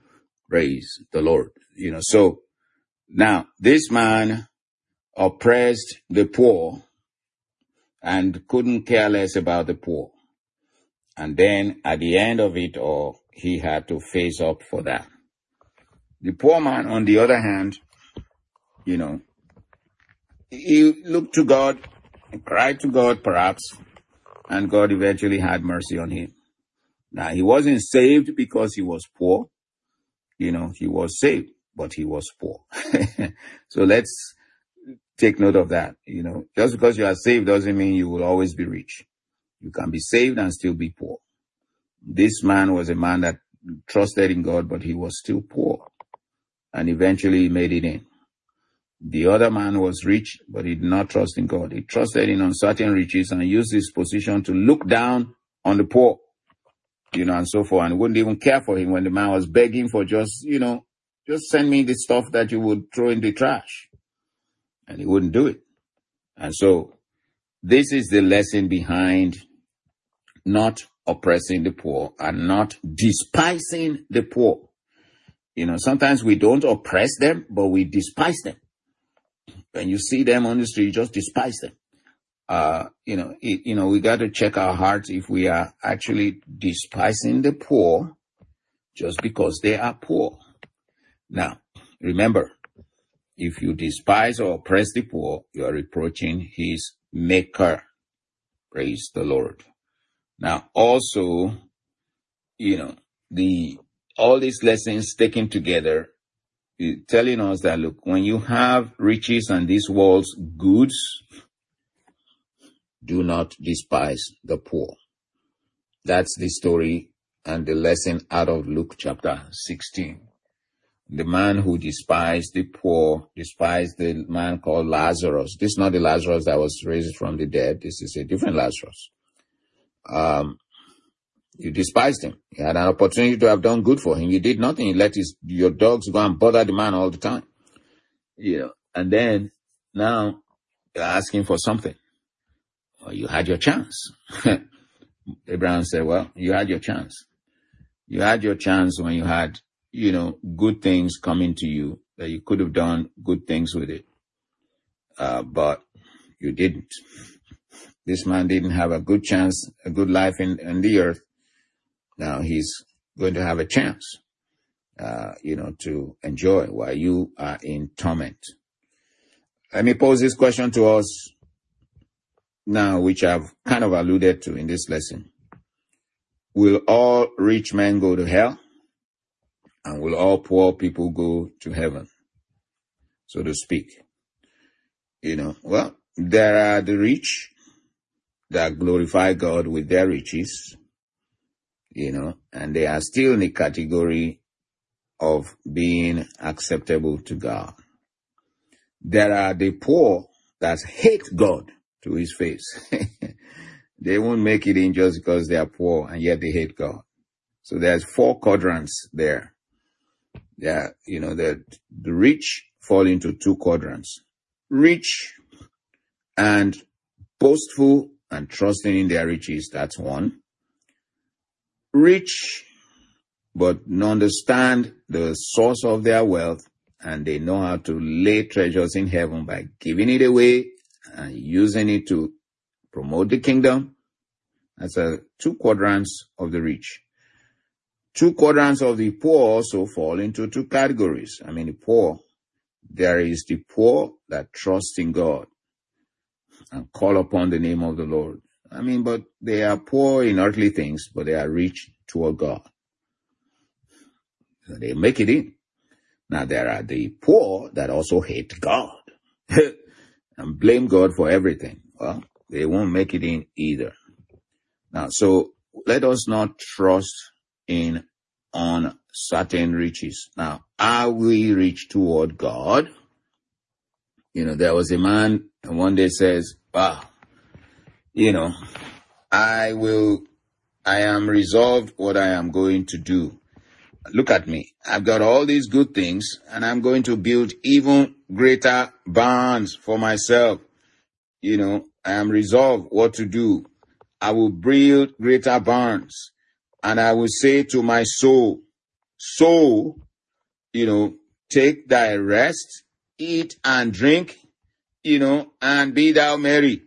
A: Praise the Lord. You know, so now this man oppressed the poor and couldn't care less about the poor. And then at the end of it all, he had to face up for that. The poor man, on the other hand, you know, he looked to God, cried to God perhaps, and God eventually had mercy on him. Now, he wasn't saved because he was poor. You know, he was saved, but he was poor. So let's take note of that. You know, just because you are saved doesn't mean you will always be rich. You can be saved and still be poor. This man was a man that trusted in God, but he was still poor. And eventually he made it in. The other man was rich, but he did not trust in God. He trusted in uncertain riches and used his position to look down on the poor, you know, and so forth, and wouldn't even care for him when the man was begging for just, you know, just send me the stuff that you would throw in the trash. And he wouldn't do it. And so this is the lesson behind not oppressing the poor and not despising the poor. You know, sometimes we don't oppress them, but we despise them. When you see them on the street, you just despise them. Uh, you know, it, you know, we got to check our hearts if we are actually despising the poor just because they are poor. Now, remember, if you despise or oppress the poor, you are reproaching his maker. Praise the Lord. Now, also, you know, the all these lessons taken together, telling us that, look, when you have riches and this world's goods, do not despise the poor. That's the story and the lesson out of Luke chapter sixteen. The man who despised the poor, despised the man called Lazarus. This is not the Lazarus that was raised from the dead. This is a different Lazarus. Um, you despised him. You had an opportunity to have done good for him. You did nothing. You let his, your dogs go and bother the man all the time. You know, and then now you're asking for something. Well, you had your chance. Abraham said, well, you had your chance. You had your chance when you had, you know, good things coming to you, that you could have done good things with it. Uh, but you didn't. This man didn't have a good chance, a good life in, in the earth. Now he's going to have a chance, uh, you know, to enjoy while you are in torment. Let me pose this question to us now, which I've kind of alluded to in this lesson. Will all rich men go to hell? And will all poor people go to heaven, so to speak? You know, well, there are the rich that glorify God with their riches, you know, and they are still in the category of being acceptable to God. There are the poor that hate God to his face. They won't make it in just because they are poor, and yet they hate God. So there's four quadrants there. Yeah, you know, the, the rich fall into two quadrants. Rich and boastful and trusting in their riches, that's one. Rich, but understand the source of their wealth, and they know how to lay treasures in heaven by giving it away and using it to promote the kingdom. That's a two quadrants of the rich. Two quadrants of the poor also fall into two categories. I mean, the poor, there is the poor that trust in God and call upon the name of the Lord. I mean, but they are poor in earthly things, but they are rich toward God. So they make it in. Now, there are the poor that also hate God and blame God for everything. Well, they won't make it in either. Now, so let us not trust in on certain riches. Now, are we rich toward God? You know, there was a man and one day says, wow, you know, I will, I am resolved what I am going to do. Look at me. I've got all these good things and I'm going to build even greater barns for myself. You know, I am resolved what to do. I will build greater barns, and I will say to my soul, soul, you know, take thy rest, eat and drink, you know, and be thou merry.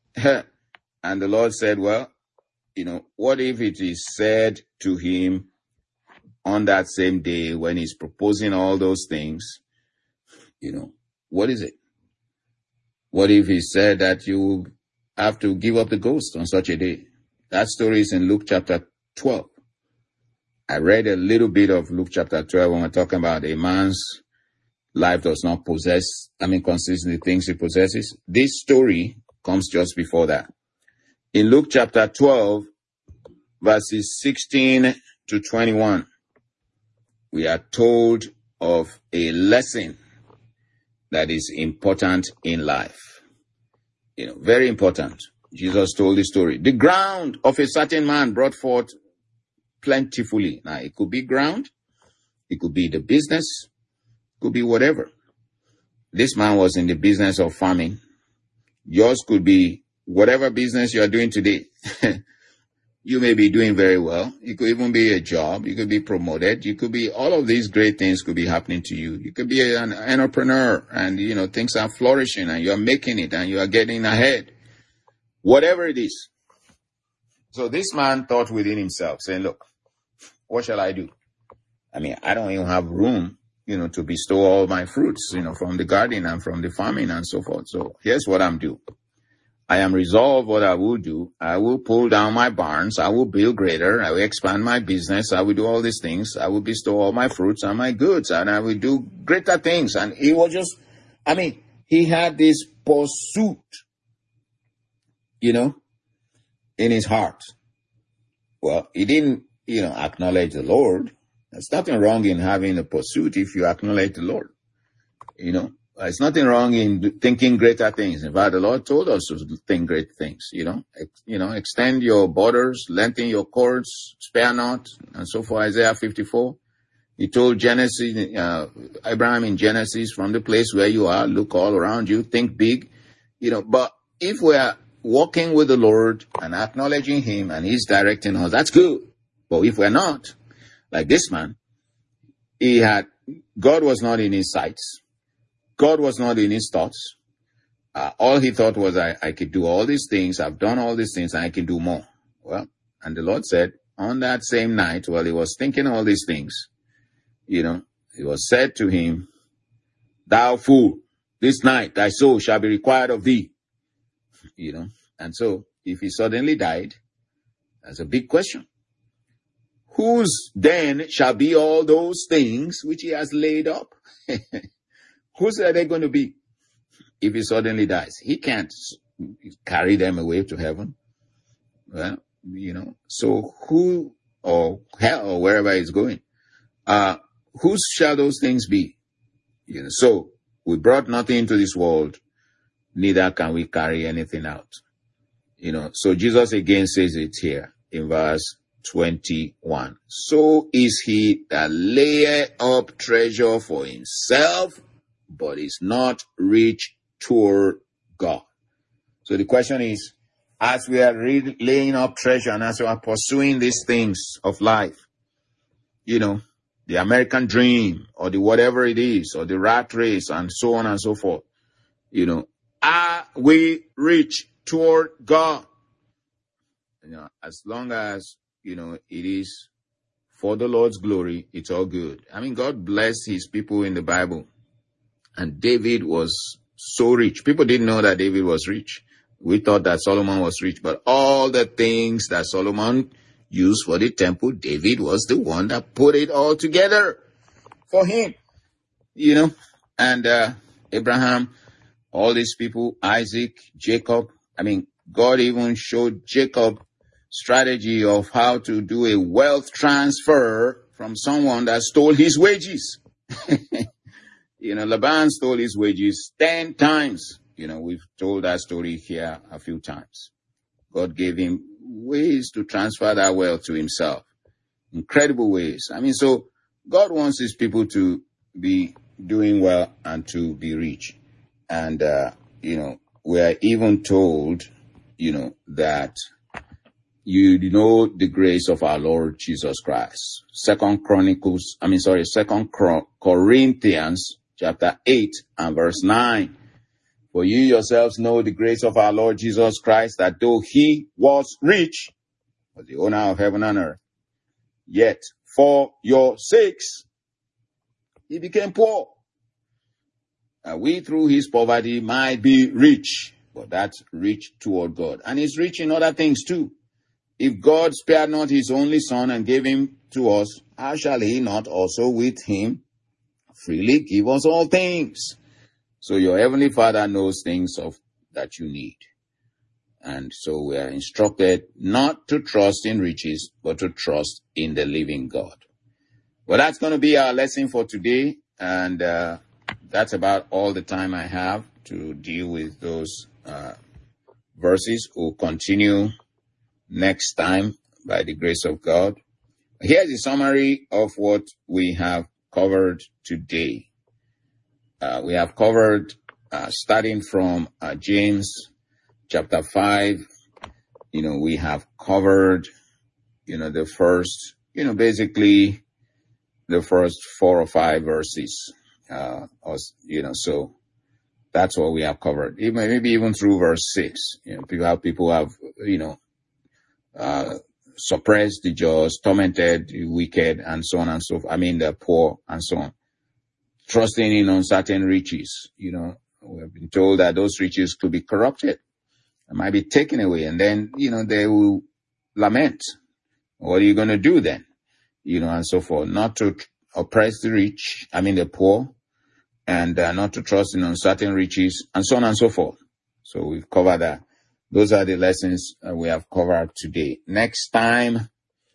A: And the Lord said, well, you know, what if it is said to him on that same day when he's proposing all those things, you know, what is it? What if he said that you have to give up the ghost on such a day? That story is in Luke chapter twelve. I read a little bit of Luke chapter twelve when we're talking about a man's life does not possess, I mean, consists in the things he possesses. This story comes just before that. In Luke chapter twelve, verses sixteen to twenty-one, we are told of a lesson that is important in life. You know, very important. Jesus told the story. The ground of a certain man brought forth plentifully. Now, it could be ground. It could be the business. It could be whatever. This man was in the business of farming. Yours could be whatever business you are doing today. You may be doing very well. It could even be a job. You could be promoted. You could be, all of these great things could be happening to you. You could be an entrepreneur and, you know, things are flourishing and you're making it and you are getting ahead. Whatever it is. So this man thought within himself, saying, look, what shall I do? I mean, I don't even have room, you know, to bestow all my fruits, you know, from the garden and from the farming and so forth. So here's what I'm doing. I am resolved what I will do. I will pull down my barns. I will build greater. I will expand my business. I will do all these things. I will bestow all my fruits and my goods, and I will do greater things. And he was just, I mean, he had this pursuit, you know, in his heart. Well, he didn't, you know, acknowledge the Lord. There's nothing wrong in having a pursuit if you acknowledge the Lord, you know. There's nothing wrong in thinking greater things. In fact, the Lord told us to think great things, you know, Ex- you know, extend your borders, lengthen your cords, spare not, and so forth. Isaiah fifty-four. He told Genesis, uh, Abraham in Genesis, from the place where you are, look all around you, think big, you know. But if we are walking with the Lord and acknowledging him and he's directing us, that's good. But if we're not, like this man, he had, God was not in his sights. God was not in his thoughts. Uh, all he thought was, I, I could do all these things. I've done all these things and I can do more. Well, and the Lord said on that same night, while he was thinking all these things, you know, it was said to him, thou fool, this night thy soul shall be required of thee. You know, and so if he suddenly died, that's a big question. Whose then shall be all those things which he has laid up? Whose are they going to be if he suddenly dies? He can't carry them away to heaven. Well, you know, so who, or hell, or wherever he's going, uh, whose shall those things be? You know, so we brought nothing into this world, neither can we carry anything out. You know, so Jesus again says it here in verse twenty-one. So is he that layeth up treasure for himself, but is not rich toward God. So the question is, as we are re- laying up treasure and as we are pursuing these things of life, you know, the American dream or the whatever it is, or the rat race and so on and so forth, you know, are we rich toward God? You know, as long as, you know, it is for the Lord's glory, it's all good. I mean, God blessed his people in the Bible. And David was so rich. People didn't know that David was rich. We thought that Solomon was rich. But all the things that Solomon used for the temple, David was the one that put it all together for him. You know, and uh, Abraham, all these people, Isaac, Jacob. I mean, God even showed Jacob strategy of how to do a wealth transfer from someone that stole his wages. You know, Laban stole his wages ten times. You know, we've told that story here a few times. God gave him ways to transfer that wealth to himself. Incredible ways. I mean, so God wants his people to be doing well and to be rich. And, uh, you know, we are even told, you know, that you know the grace of our Lord Jesus Christ. Second Chronicles, I mean, sorry, Second Corinthians chapter eight and verse nine. For you yourselves know the grace of our Lord Jesus Christ, that though he was rich, was the owner of heaven and earth, yet for your sakes he became poor, and we through his poverty might be rich. But that's rich toward God. And he's rich in other things too. If God spared not his only son and gave him to us, how shall he not also with him freely give us all things? So your heavenly Father knows things of that you need. And so we are instructed not to trust in riches, but to trust in the living God. Well, that's going to be our lesson for today. And uh, that's about all the time I have to deal with those uh, verses. We'll continue next time by the grace of God. Here's a summary of what we have covered today. Uh, we have covered uh, starting from uh, James chapter five. You know, we have covered, you know, the first, you know, basically the first four or five verses. Uh, or, you know, so that's what we have covered. Even, maybe even through verse six. You know, people have, people have, you know, uh, suppressed the just, tormented the wicked, and so on and so forth. I mean, the poor and so on. Trusting in uncertain riches. You know, we have been told that those riches could be corrupted. It might be taken away, and then, you know, they will lament. What are you going to do then? You know, and so forth. Not to oppress the rich, I mean the poor, and uh, not to trust in uncertain riches, and so on and so forth. So we've covered that. Those are the lessons uh, we have covered today. Next time,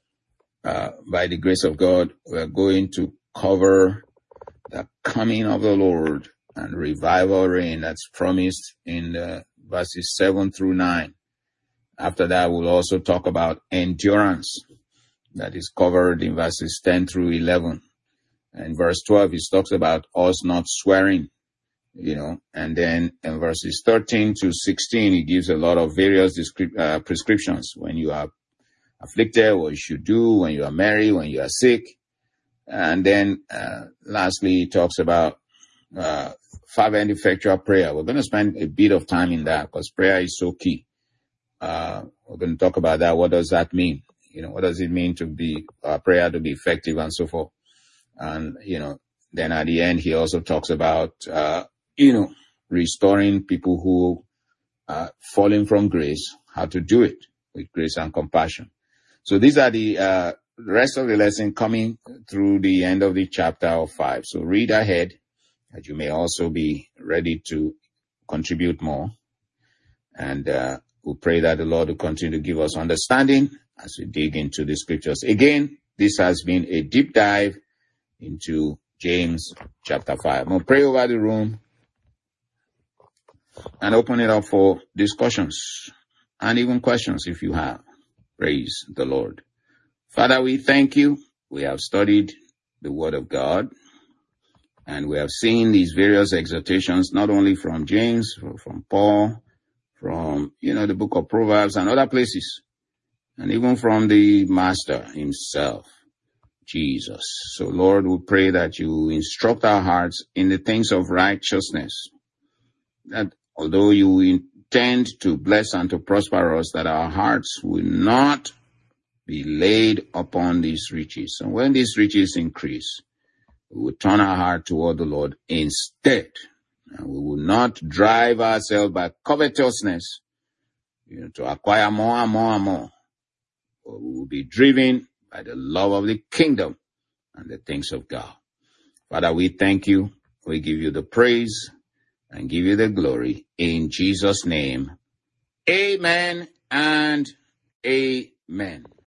A: uh, by the grace of God, we're going to cover the coming of the Lord and revival reign that's promised in the verses seven through nine. After that, we'll also talk about endurance that is covered in verses ten through eleven. And verse twelve, it talks about us not swearing, you know, and then in verses thirteen to sixteen, it gives a lot of various descrip- uh, prescriptions when you are afflicted, what you should do, when you are married, when you are sick. And then uh, lastly, it talks about uh, fervent effectual prayer. We're going to spend a bit of time in that because prayer is so key. Uh, we're going to talk about that. What does that mean? You know, what does it mean to be uh, prayer to be effective and so forth? And, you know, then at the end, he also talks about, uh, you know, restoring people who are falling from grace, how to do it with grace and compassion. So these are the uh, rest of the lesson coming through the end of the chapter of five. So read ahead that you may also be ready to contribute more. And uh, we'll pray that the Lord will continue to give us understanding as we dig into the scriptures. Again, this has been a deep dive into James chapter five. I'm going to pray over the room and open it up for discussions and even questions if you have. Praise the Lord. Father, we thank you. We have studied the Word of God, and we have seen these various exhortations, not only from James, from Paul, from, you know, the book of Proverbs and other places, and even from the Master himself, Jesus. So, Lord, we pray that you instruct our hearts in the things of righteousness, that although you intend to bless and to prosper us, that our hearts will not be laid upon these riches. And when these riches increase, we will turn our heart toward the Lord instead. And we will not drive ourselves by covetousness, you know, to acquire more and more and more. But we will be driven by the love of the kingdom and the things of God. Father, we thank you. We give you the praise and give you the glory in Jesus' name. Amen and amen.